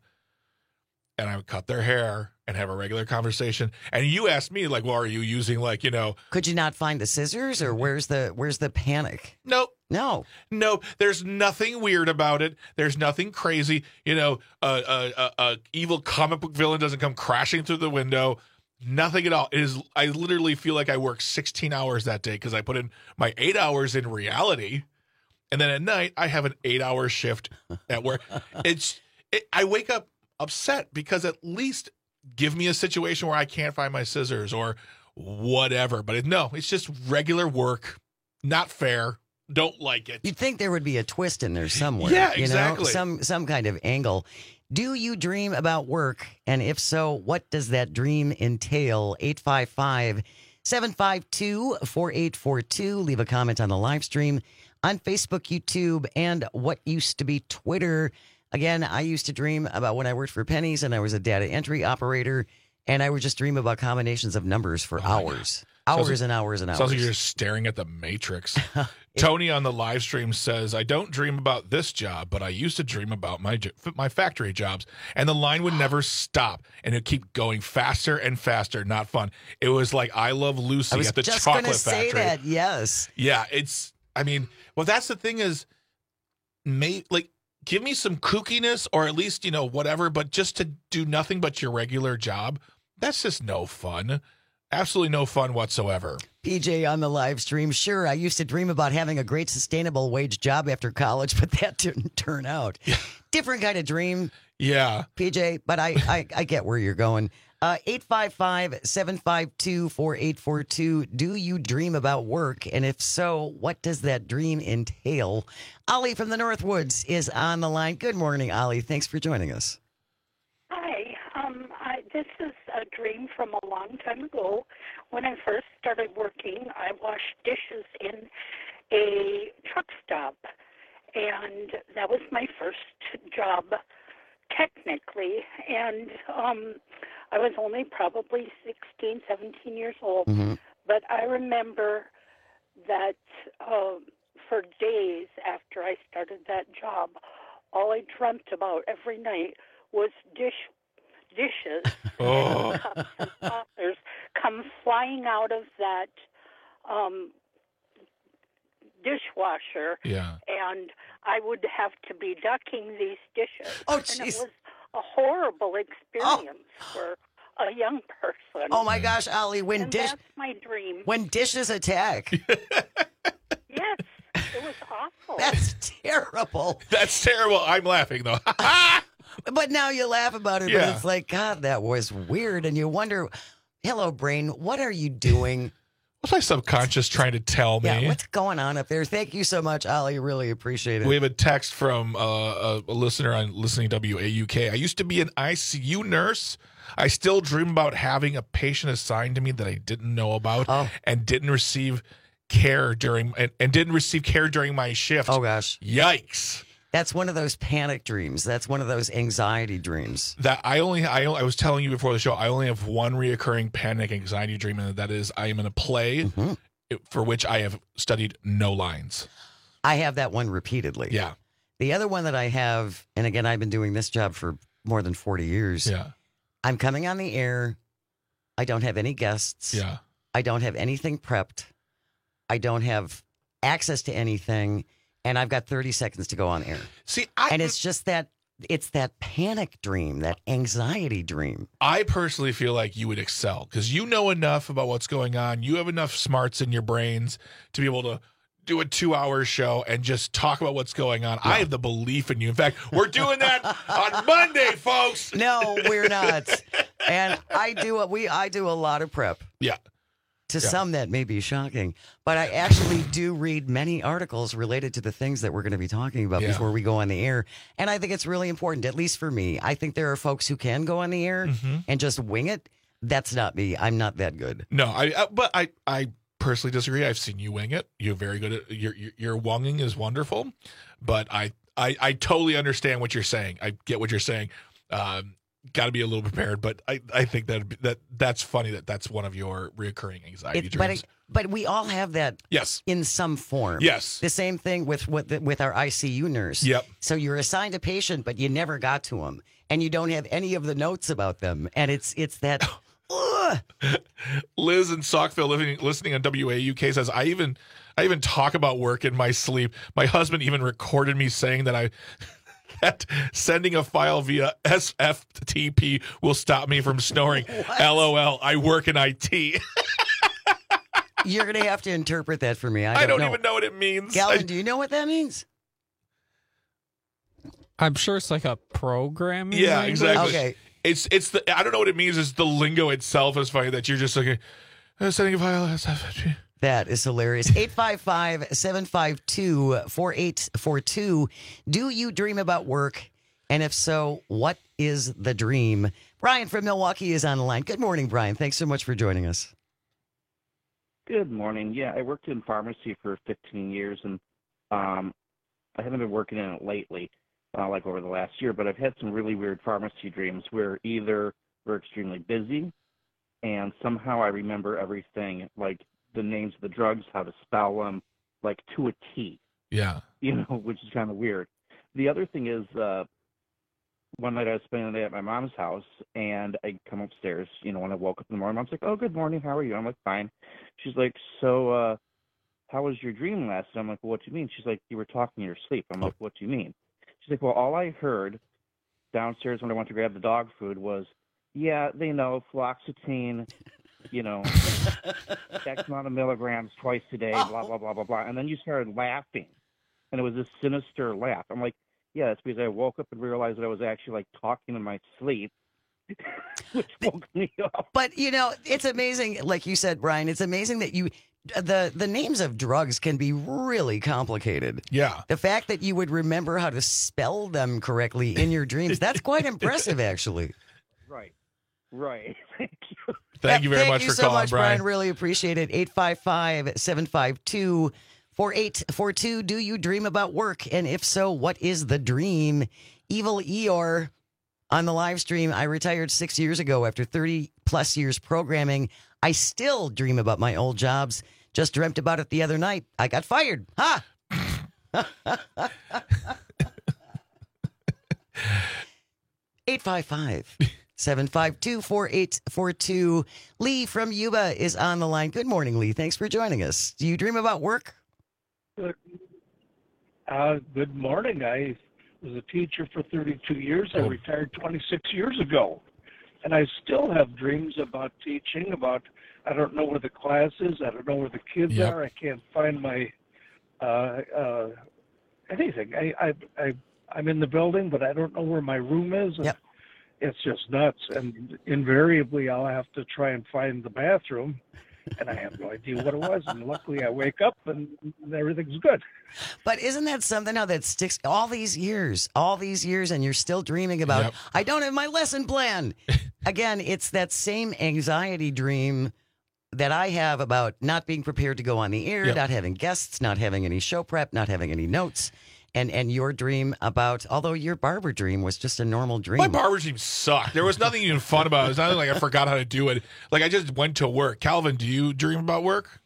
and I would cut their hair and have a regular conversation. And you asked me, like, well, are you using, like, you know, could you not find the scissors, or where's the where's the panic? Nope. No, no, there's nothing weird about it. There's nothing crazy. You know, a, a, a, a evil comic book villain doesn't come crashing through the window. Nothing at all. It is. I literally feel like I worked sixteen hours that day because I put in my eight hours in reality, and then at night I have an eight-hour shift at work. It's. It, I wake up upset because at least give me a situation where I can't find my scissors or whatever. But it, no, it's just regular work. Not fair. Don't like it. You'd think there would be a twist in there somewhere. Yeah, you exactly. know? Some some kind of angle. Do you dream about work? And if so, what does that dream entail? eight five five, seven five two, four eight four two. Leave a comment on the live stream on Facebook, YouTube, and what used to be Twitter. Again, I used to dream about when I worked for Pennies and I was a data entry operator, and I would just dream about combinations of numbers for Oh hours. Hours like, and hours and hours. Sounds like you're just staring at the Matrix. Tony on the live stream says, I don't dream about this job, but I used to dream about my my factory jobs. And the line would never stop. And it would keep going faster and faster. Not fun. It was like I Love Lucy I was at the just chocolate gonna factory. say that, yes. Yeah, it's, I mean, well, that's the thing is, may, like, give me some kookiness or at least, you know, whatever, but just to do nothing but your regular job, that's just no fun. Absolutely no fun whatsoever. P J on the live stream. Sure, I used to dream about having a great sustainable wage job after college, but that didn't turn out. Yeah. Different kind of dream. Yeah. P J, but I, I, I get where you're going. Uh, eight five five, seven five two, four eight four two. Do you dream about work? And if so, what does that dream entail? Ollie from the Northwoods is on the line. Good morning, Ollie. Thanks for joining us. Hi. Um, I, this is a dream from a long time ago. When I first started working, I washed dishes in a truck stop. And that was my first job, technically. And um, I was only probably sixteen, seventeen years old. Mm-hmm. But I remember that um, for days after I started that job, all I dreamt about every night was dish dishes Oh. and cups and saucers come flying out of that um, dishwasher. Yeah. And I would have to be ducking these dishes. Oh, and it jeez. was a horrible experience for a young person. Oh my gosh, Ollie, when and dish that's my dream. when dishes attack. Yes, it was awful. That's terrible. That's terrible. I'm laughing though. But now you laugh about it, Yeah. but it's like, God, that was weird. And you wonder, hello, brain, what are you doing? What's my subconscious trying to tell me? Yeah, what's going on up there? Thank you so much, Ollie. Really appreciate it. We have a text from uh, a, a listener on listening W A U K. I used to be an I C U nurse. I still dream about having a patient assigned to me that I didn't know about Oh. and didn't receive care during and, and didn't receive care during my shift. Oh gosh, yikes! That's one of those panic dreams. That's one of those anxiety dreams. That I only I, I was telling you before the show. I only have one reoccurring panic anxiety dream, and that is I am in a play Mm-hmm. for which I have studied no lines. I have that one repeatedly. Yeah. The other one that I have, and again, I've been doing this job for more than forty years. Yeah. I'm coming on the air. I don't have any guests. Yeah. I don't have anything prepped. I don't have access to anything. And I've got thirty seconds to go on air. See, I, and it's just that, it's that panic dream, that anxiety dream. I personally feel like you would excel because you know enough about what's going on. You have enough smarts in your brains to be able to do a two-hour show and just talk about what's going on. Yeah. I have the belief in you. In fact, we're doing that on Monday, folks. No, we're not. And I do a, we I do a lot of prep. Yeah. To yeah. some, that may be shocking, but I actually do read many articles related to the things that we're going to be talking about Yeah. before we go on the air. And I think it's really important, at least for me. I think there are folks who can go on the air Mm-hmm. and just wing it. That's not me. I'm not that good. No, I. Uh, but I. I personally disagree. I've seen you wing it. You're very good at your your, your wonging is wonderful, but I, I I totally understand what you're saying. I get what you're saying. Um, Got to be a little prepared, but I, I think that that that's funny that that's one of your reoccurring anxiety It, but, dreams. it, but we all have that yes. in some form. Yes. The same thing with with, with our I C U nurse. Yep. So you're assigned a patient, but you never got to them, and you don't have any of the notes about them, and it's it's that. Liz in Saukville living, listening on W A U K says, I even I even talk about work in my sleep. My husband even recorded me saying that I that sending a file via S F T P will stop me from snoring. What? LOL, I work in I T. You're going to have to interpret that for me. I don't, I don't know. even know what it means. Galvin, I, do you know what that means? I'm sure it's like a programming. yeah, language. exactly. Okay. It's it's the I don't know what it means. It's the lingo itself is funny that you're just like uh, sending a file S F T P. That is hilarious. eight five five, seven five two, four eight four two. Do you dream about work? And if so, what is the dream? Brian from Milwaukee is on the line. Good morning, Brian. Thanks so much for joining us. Good morning. Yeah, I worked in pharmacy for fifteen years, and um, I haven't been working in it lately, uh, like over the last year, but I've had some really weird pharmacy dreams where either we're extremely busy, and somehow I remember everything, like the names of the drugs, how to spell them, like to a T. Yeah. You know, which is kind of weird. The other thing is, uh, one night I was spending the day at my mom's house, and I come upstairs, you know, when I woke up in the morning, Mom's like, oh, good morning, how are you? I'm like, fine. She's like, so, uh, how was your dream last night? I'm like, well, what do you mean? She's like, you were talking in your sleep. I'm like, what do you mean? She's like, well, all I heard downstairs when I went to grab the dog food was, yeah, they know, fluoxetine, you know, X amount of milligrams twice a day, blah, blah, blah, blah, blah. And then you started laughing, and it was this sinister laugh. I'm like, yeah, it's because I woke up and realized that I was actually, like, talking in my sleep, which woke me up. But, you know, it's amazing, like you said, Brian, it's amazing that you, the, the names of drugs can be really complicated. Yeah. The fact that you would remember how to spell them correctly in your dreams, that's quite impressive, actually. Right. Right. Thank you. Thank you very Thank much you for so calling, much, Brian. Brian. Really appreciate it. eight five five, seven five two, four eight four two. Do you dream about work? And if so, what is the dream? Evil Eeyore on the live stream. I retired six years ago after thirty plus years programming. I still dream about my old jobs. Just dreamt about it the other night. I got fired. Ha! eight five five, seven five two, four eight four two. Lee from Yuba is on the line. Good morning, Lee. Thanks for joining us. Do you dream about work? Good, uh, good morning. I was a teacher for thirty-two years. I Oh. retired twenty-six years ago. And I still have dreams about teaching, about I don't know where the class is. I don't know where the kids Yep. are. I can't find my uh, uh, anything. I, I, I, I'm in the building, but I don't know where my room is. And Yep. It's just nuts. And invariably, I'll have to try and find the bathroom. And I have no idea what it was. And luckily, I wake up and everything's good. But isn't that something now that sticks all these years, all these years, and you're still dreaming about, Yep. I don't have my lesson plan. Again, it's that same anxiety dream that I have about not being prepared to go on the air, Yep. not having guests, not having any show prep, not having any notes. And and your dream about, although your barber dream was just a normal dream. My barber dream sucked. There was nothing even fun about it. It's not like I forgot how to do it. Like I just went to work. Calvin, do you dream about work?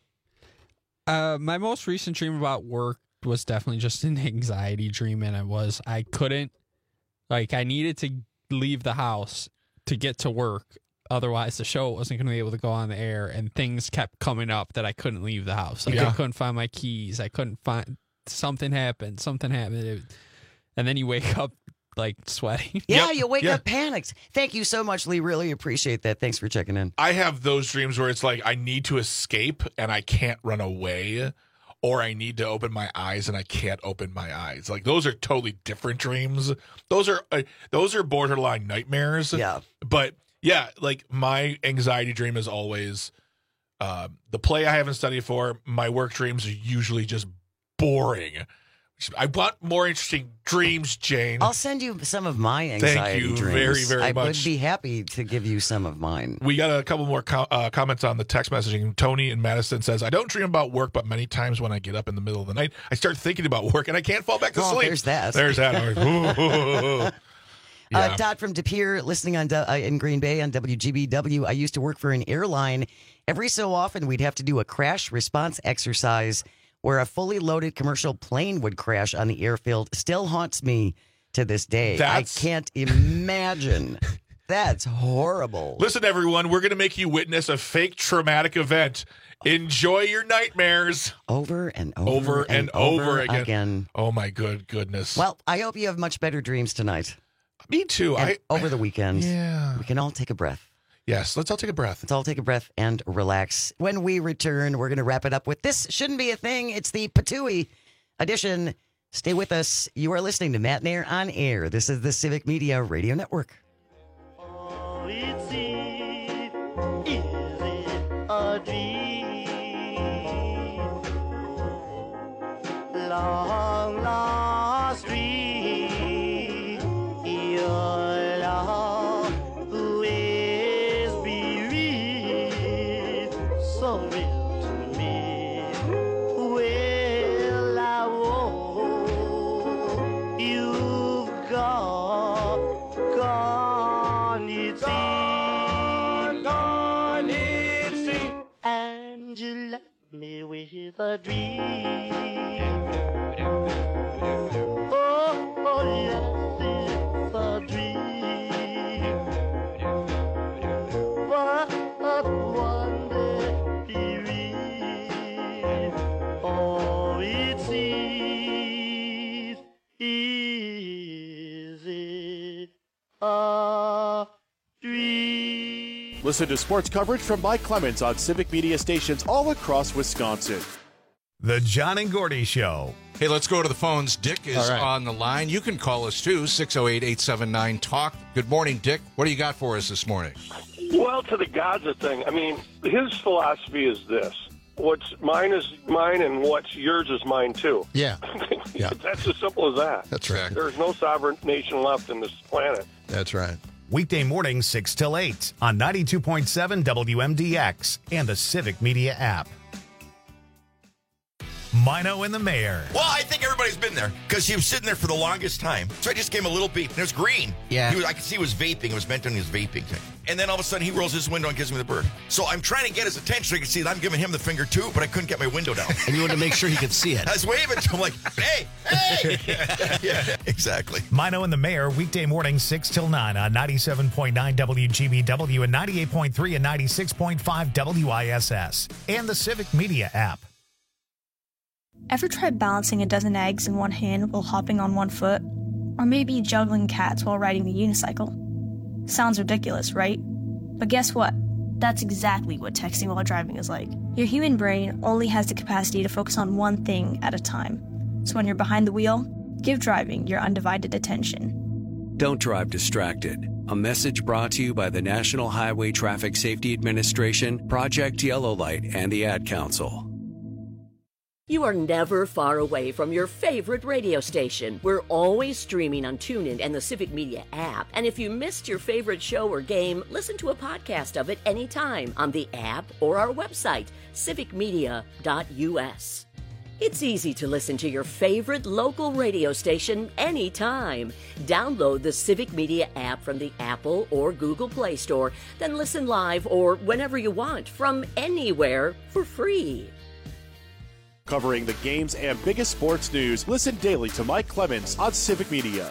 Uh, my most recent dream about work was definitely just an anxiety dream, and it was I couldn't, like, I needed to leave the house to get to work. Otherwise, the show wasn't going to be able to go on the air, and things kept coming up that I couldn't leave the house. Like, Yeah. I couldn't find my keys. I couldn't find, something happened. Something happened. It- and then you wake up, like, sweating. Yeah, Yep. you wake Yeah. up panicked. Thank you so much, Lee. Really appreciate that. Thanks for checking in. I have those dreams where it's like I need to escape and I can't run away, or I need to open my eyes and I can't open my eyes. Like those are totally different dreams. Those are uh, those are borderline nightmares. Yeah. But yeah, like my anxiety dream is always uh, the play I haven't studied for. My work dreams are usually just boring. I want more interesting dreams, Jane. I'll send you some of my Thank anxiety you dreams. very, very I much. would be happy to give you some of mine. We got a couple more co- uh, comments on the text messaging. Tony in Madison says, I don't dream about work, but many times when I get up in the middle of the night, I start thinking about work and I can't fall back to Oh, sleep. there's that. There's that. I'm like, "Ooh." Yeah. Uh, Todd from De Pere, listening on uh, in Green Bay on W G B W. I used to work for an airline. Every so often, we'd have to do a crash response exercise where a fully loaded commercial plane would crash on the airfield. Still haunts me to this day. That's- I can't imagine. That's horrible. Listen, everyone, we're going to make you witness a fake traumatic event. Enjoy your nightmares. Over and over, Over and, and over, over again. again. Oh, my good goodness. Well, I hope you have much better dreams tonight. Me too. And I over the weekend. Yeah. We can all take a breath. Yes, let's all take a breath. Let's all take a breath and relax. When we return, we're going to wrap it up with This Shouldn't Be a Thing. It's the Patooey edition. Stay with us. You are listening to Matt Nair on Air. This is the Civic Media Radio Network. Oh, it's it. Is it a dream? Long lost dream. Your love is bereaved. So real to me. Well, I won't. You've gone, gone, it seems. Gone, it seems. And you left me with a dream. Oh, oh, yes, it's a dream. But one day bereaved. Oh, it seems. Is it a dream? Listen to sports coverage from Mike Clemens on Civic Media stations all across Wisconsin. The John and Gordy Show. Hey, let's go to the phones. Dick is All right. on the line. You can call us too, six oh eight, eight seven nine, talk. Good morning, Dick. What do you got for us this morning? Well, to the Gaza thing, I mean, his philosophy is this. What's mine is mine, and what's yours is mine, too. Yeah. Yeah. That's as simple as that. That's right. There's no sovereign nation left in this planet. That's right. Weekday mornings, six till eight on ninety-two point seven W M D X and the Civic Media app. Mino and the Mayor. Well, I think everybody's been there because he was sitting there for the longest time. So I just gave him a little beep, and it was green. Yeah. He was, I could see he was vaping. It was meant on his vaping thing. And then all of a sudden, he rolls his window and gives me the bird. So I'm trying to get his attention so he can see that I'm giving him the finger, too, but I couldn't get my window down. And you wanted to make sure he could see it. I was waving to him like, hey, hey. Yeah, exactly. Mino and the Mayor, weekday mornings, six till nine on ninety-seven point nine W G B W and ninety-eight point three and ninety-six point five W I S S and the Civic Media app. Ever tried balancing a dozen eggs in one hand while hopping on one foot? Or maybe juggling cats while riding a unicycle? Sounds ridiculous, right? But guess what? That's exactly what texting while driving is like. Your human brain only has the capacity to focus on one thing at a time. So when you're behind the wheel, give driving your undivided attention. Don't drive distracted. A message brought to you by the National Highway Traffic Safety Administration, Project Yellow Light, and the Ad Council. You are never far away from your favorite radio station. We're always streaming on TuneIn and the Civic Media app. And if you missed your favorite show or game, listen to a podcast of it anytime on the app or our website, civic media dot U S. It's easy to listen to your favorite local radio station anytime. Download the Civic Media app from the Apple or Google Play Store, then listen live or whenever you want from anywhere for free. Covering the games and biggest sports news, listen daily to Mike Clemens on Civic Media.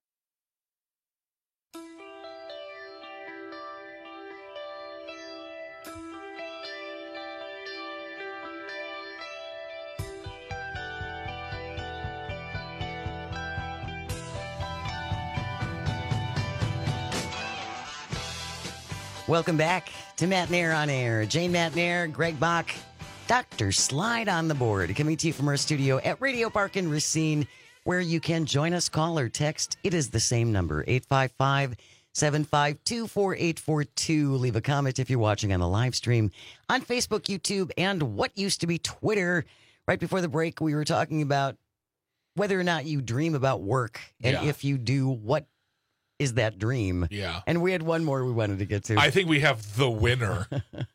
Welcome back to Matt Nair on Air. Jane Matt Nair, Greg Bach, Doctor Slide on the board, coming to you from our studio at Radio Park in Racine, where you can join us, call or text. It is the same number, eight five five, seven five two, four eight four two. Leave a comment if you're watching on the live stream on Facebook, YouTube, and what used to be Twitter. Right before the break, we were talking about whether or not you dream about work, and Yeah. if you do, what is that dream? Yeah. And we had one more we wanted to get to. I think we have the winner.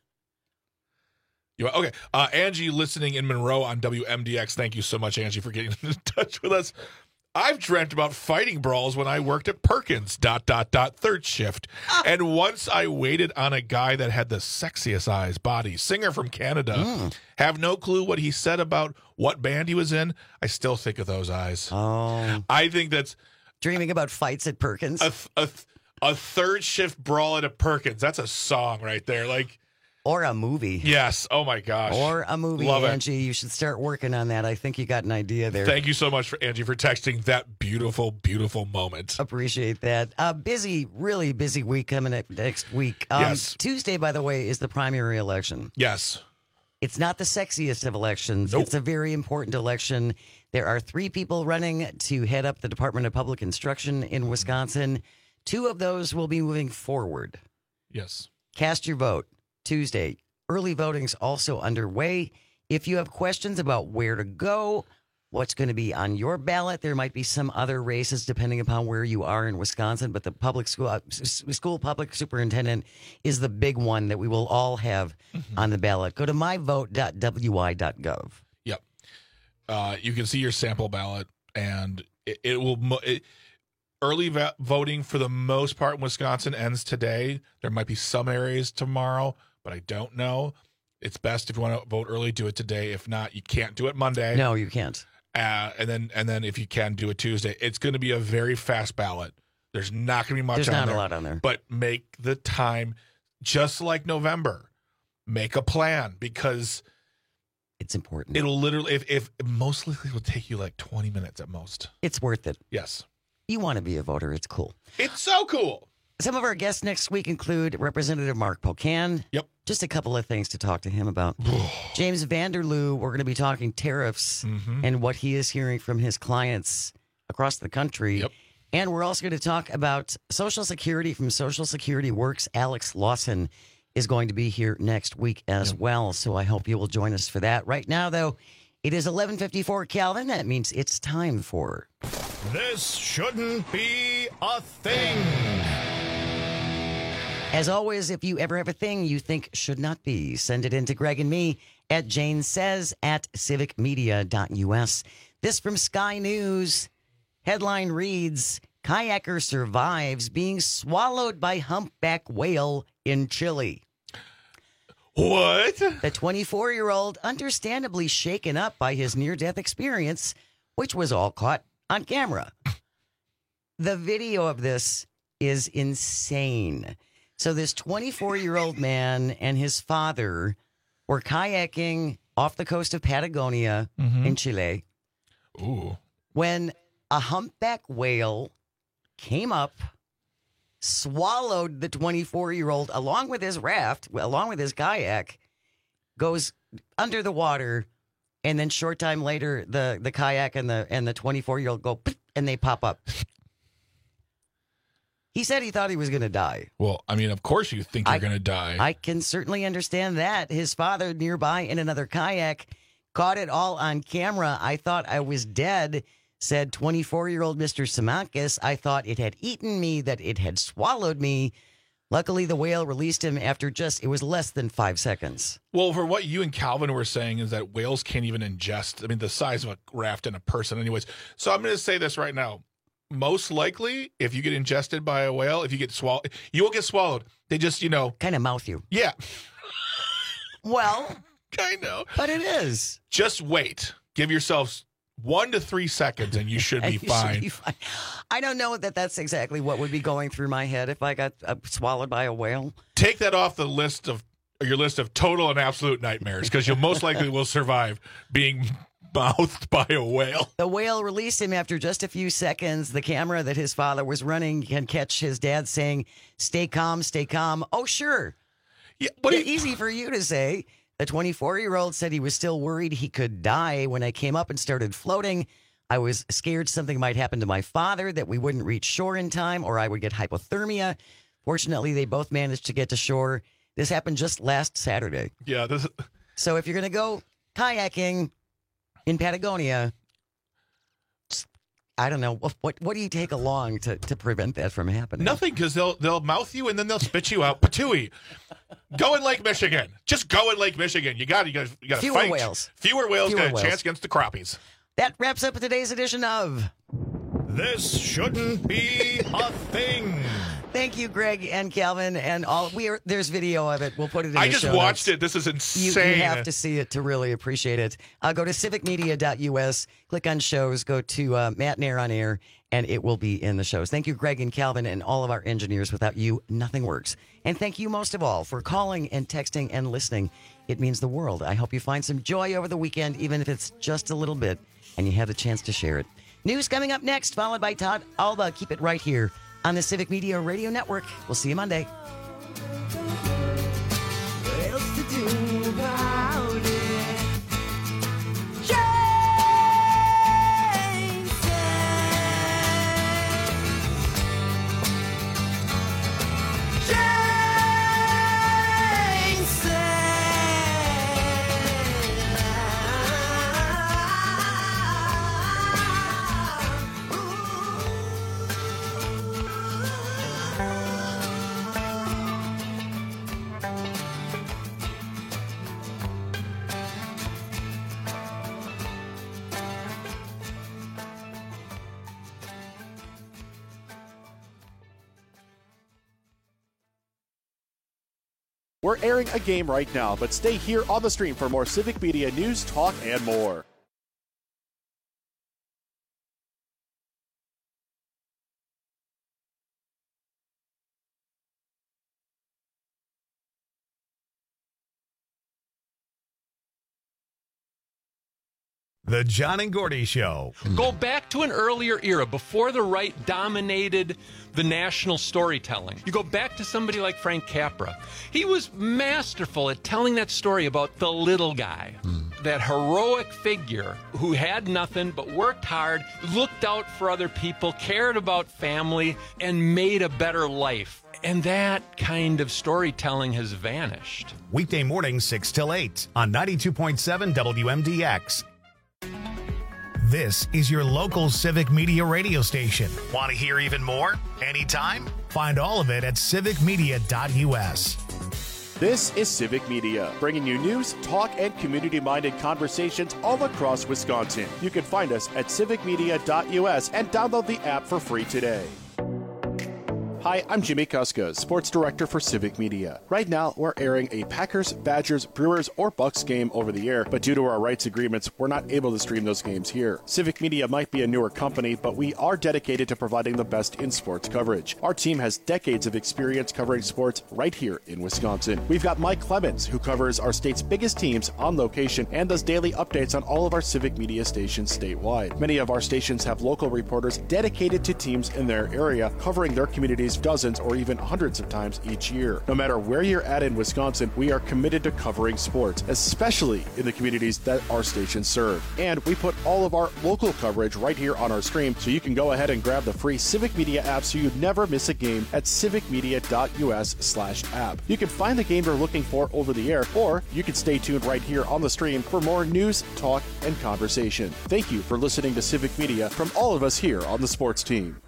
You, okay. Uh, Angie listening in Monroe on W M D X. Thank you so much, Angie, for getting in touch with us. I've dreamt about fighting brawls when I worked at Perkins, dot, dot, dot, third shift. And once I waited on a guy that had the sexiest eyes, body, singer from Canada. Mm. Have no clue what he said about what band he was in. I still think of those eyes. Oh. I think that's... Dreaming about fights at Perkins. A, a, a third shift brawl at a Perkins. That's a song right there. Like... Or a movie. Yes. Oh, my gosh. Or a movie, Love Angie. it. You should start working on that. I think you got an idea there. Thank you so much, for Angie, for texting that beautiful, beautiful moment. Appreciate that. Uh, busy, really busy week coming up next week. Um, Yes. Tuesday, by the way, is the primary election. Yes. It's not the sexiest of elections. Nope. It's a very important election. There are three people running to head up the Department of Public Instruction in Wisconsin. Two of those will be moving forward. Yes. Cast your vote Tuesday. Early voting's also underway. If you have questions about where to go, what's going to be on your ballot, there might be some other races depending upon where you are in Wisconsin, but the public school uh, s- school public superintendent is the big one that we will all have Mm-hmm. on the ballot. Go to my vote dot w i dot gov. Yep. Uh, you can see your sample ballot, and it, it will. Mo- it, early va- voting for the most part in Wisconsin ends today. There might be some areas tomorrow, but I don't know. It's best if you want to vote early, do it today. If not, you can't do it Monday. No, you can't. Uh, and then, and then if you can, do it Tuesday. It's going to be a very fast ballot. There's not going to be much. There's on not there, a lot on there. But make the time, just like November. Make a plan because it's important. It'll literally, if, if most likely, will take you like twenty minutes at most. It's worth it. Yes. You want to be a voter. It's cool. It's so cool. Some of our guests next week include Representative Mark Pocan. Yep. Just a couple of things to talk to him about. James Vanderloo, we're going to be talking tariffs Mhm. and what he is hearing from his clients across the country. Yep. And we're also going to talk about Social Security from Social Security Works. Alex Lawson is going to be here next week as well. So I hope you will join us for that. Right now, though, it is eleven fifty-four, Calvin. That means it's time for... This shouldn't be a thing. As always, if you ever have a thing you think should not be, send it in to Greg and me at Jane Says at civic media dot U S. This from Sky News. Headline reads, Kayaker survives being swallowed by humpback whale in Chile. What? The twenty-four-year-old understandably shaken up by his near-death experience, which was all caught on camera. The video of this is insane. So this twenty-four-year-old man and his father were kayaking off the coast of Patagonia Mhm. in Chile. Ooh. When a humpback whale came up, swallowed the twenty-four-year-old along with his raft, along with his kayak, goes under the water, and then short time later, the, the kayak and the and the twenty-four-year-old go, and they pop up. He said he thought he was going to die. Well, I mean, of course you think you're I- going to die. I can certainly understand that. His father nearby in another kayak caught it all on camera. I thought I was dead, said twenty-four-year-old Mister Samakis. I thought it had eaten me, that it had swallowed me. Luckily, the whale released him after just, it was less than five seconds. Well, for what you and Calvin were saying is that whales can't even ingest, I mean, the size of a raft and a person anyways. So I'm going to say this right now. Most likely, if you get ingested by a whale, if you get swallowed, you won't get swallowed. They just, you know. Kind of mouth you. Yeah. Well. I know. But it is. Just wait. Give yourselves one to three seconds and you should be You should fine. be fine. I don't know that that's exactly what would be going through my head if I got uh, swallowed by a whale. Take that off the list of your list of total and absolute nightmares because you most likely will survive being mouthed by a whale. The whale released him after just a few seconds. The camera that his father was running can catch his dad saying, stay calm, stay calm. Oh, sure. Yeah, but it's easy for you to say. The twenty-four-year-old said he was still worried he could die when I came up and started floating. I was scared something might happen to my father, that we wouldn't reach shore in time or I would get hypothermia. Fortunately, they both managed to get to shore. This happened just last Saturday. Yeah. This. So if you're going to go kayaking in Patagonia, just, I don't know, what, what what do you take along to, to prevent that from happening? Nothing, because they'll they'll mouth you and then they'll spit you out. Patooey. Go in Lake Michigan. Just go in Lake Michigan. You got you got you got to Fewer fight. whales. Fewer whales Fewer got a whales. chance against the crappies. That wraps up today's edition of This shouldn't be a thing. Thank you, Greg and Calvin, and all. We are there's video of it. We'll put it in I the just show watched notes. it. This is You, insane. you have to see it to really appreciate it. Uh, go to civic media dot U S, click on shows, go to uh, Matt and Air on Air, and it will be in the shows. Thank you, Greg and Calvin, and all of our engineers. Without you, nothing works. And thank you most of all for calling and texting and listening. It means the world. I hope you find some joy over the weekend, even if it's just a little bit, and you have the chance to share it. News coming up next, followed by Todd Alba. Keep it right here on the Civic Media Radio Network. We'll see you Monday. What else to do about it? Jane says. Jane We're airing a game right now, but stay here on the stream for more Civic Media news, talk, and more. The John and Gordy Show. Go back to an earlier era before the right dominated the national storytelling. You go back to somebody like Frank Capra. He was masterful at telling that story about the little guy, mm. that heroic figure who had nothing but worked hard, looked out for other people, cared about family, and made a better life. And that kind of storytelling has vanished. Weekday mornings, six till eight on ninety-two point seven W M D X. This is your local Civic Media radio station. Want to hear even more? Anytime? Find all of it at civic media dot U S. This is Civic Media, bringing you news, talk, and community-minded conversations all across Wisconsin. You can find us at civic media dot U S and download the app for free today. Hi, I'm Jimmy Kuska, Sports Director for Civic Media. Right now, we're airing a Packers, Badgers, Brewers, or Bucks game over the air, but due to our rights agreements, we're not able to stream those games here. Civic Media might be a newer company, but we are dedicated to providing the best in sports coverage. Our team has decades of experience covering sports right here in Wisconsin. We've got Mike Clemens, who covers our state's biggest teams on location and does daily updates on all of our Civic Media stations statewide. Many of our stations have local reporters dedicated to teams in their area, covering their communities dozens or even hundreds of times each year. No matter where you're at in Wisconsin, we are committed to covering sports, especially in the communities that our stations serve. And we put all of our local coverage right here on our stream, so you can go ahead and grab the free Civic Media app so you never miss a game at civic media dot U S slash app. You can find the game you're looking for over the air, or you can stay tuned right here on the stream for more news, talk, and conversation. Thank you for listening to Civic Media from all of us here on the sports team.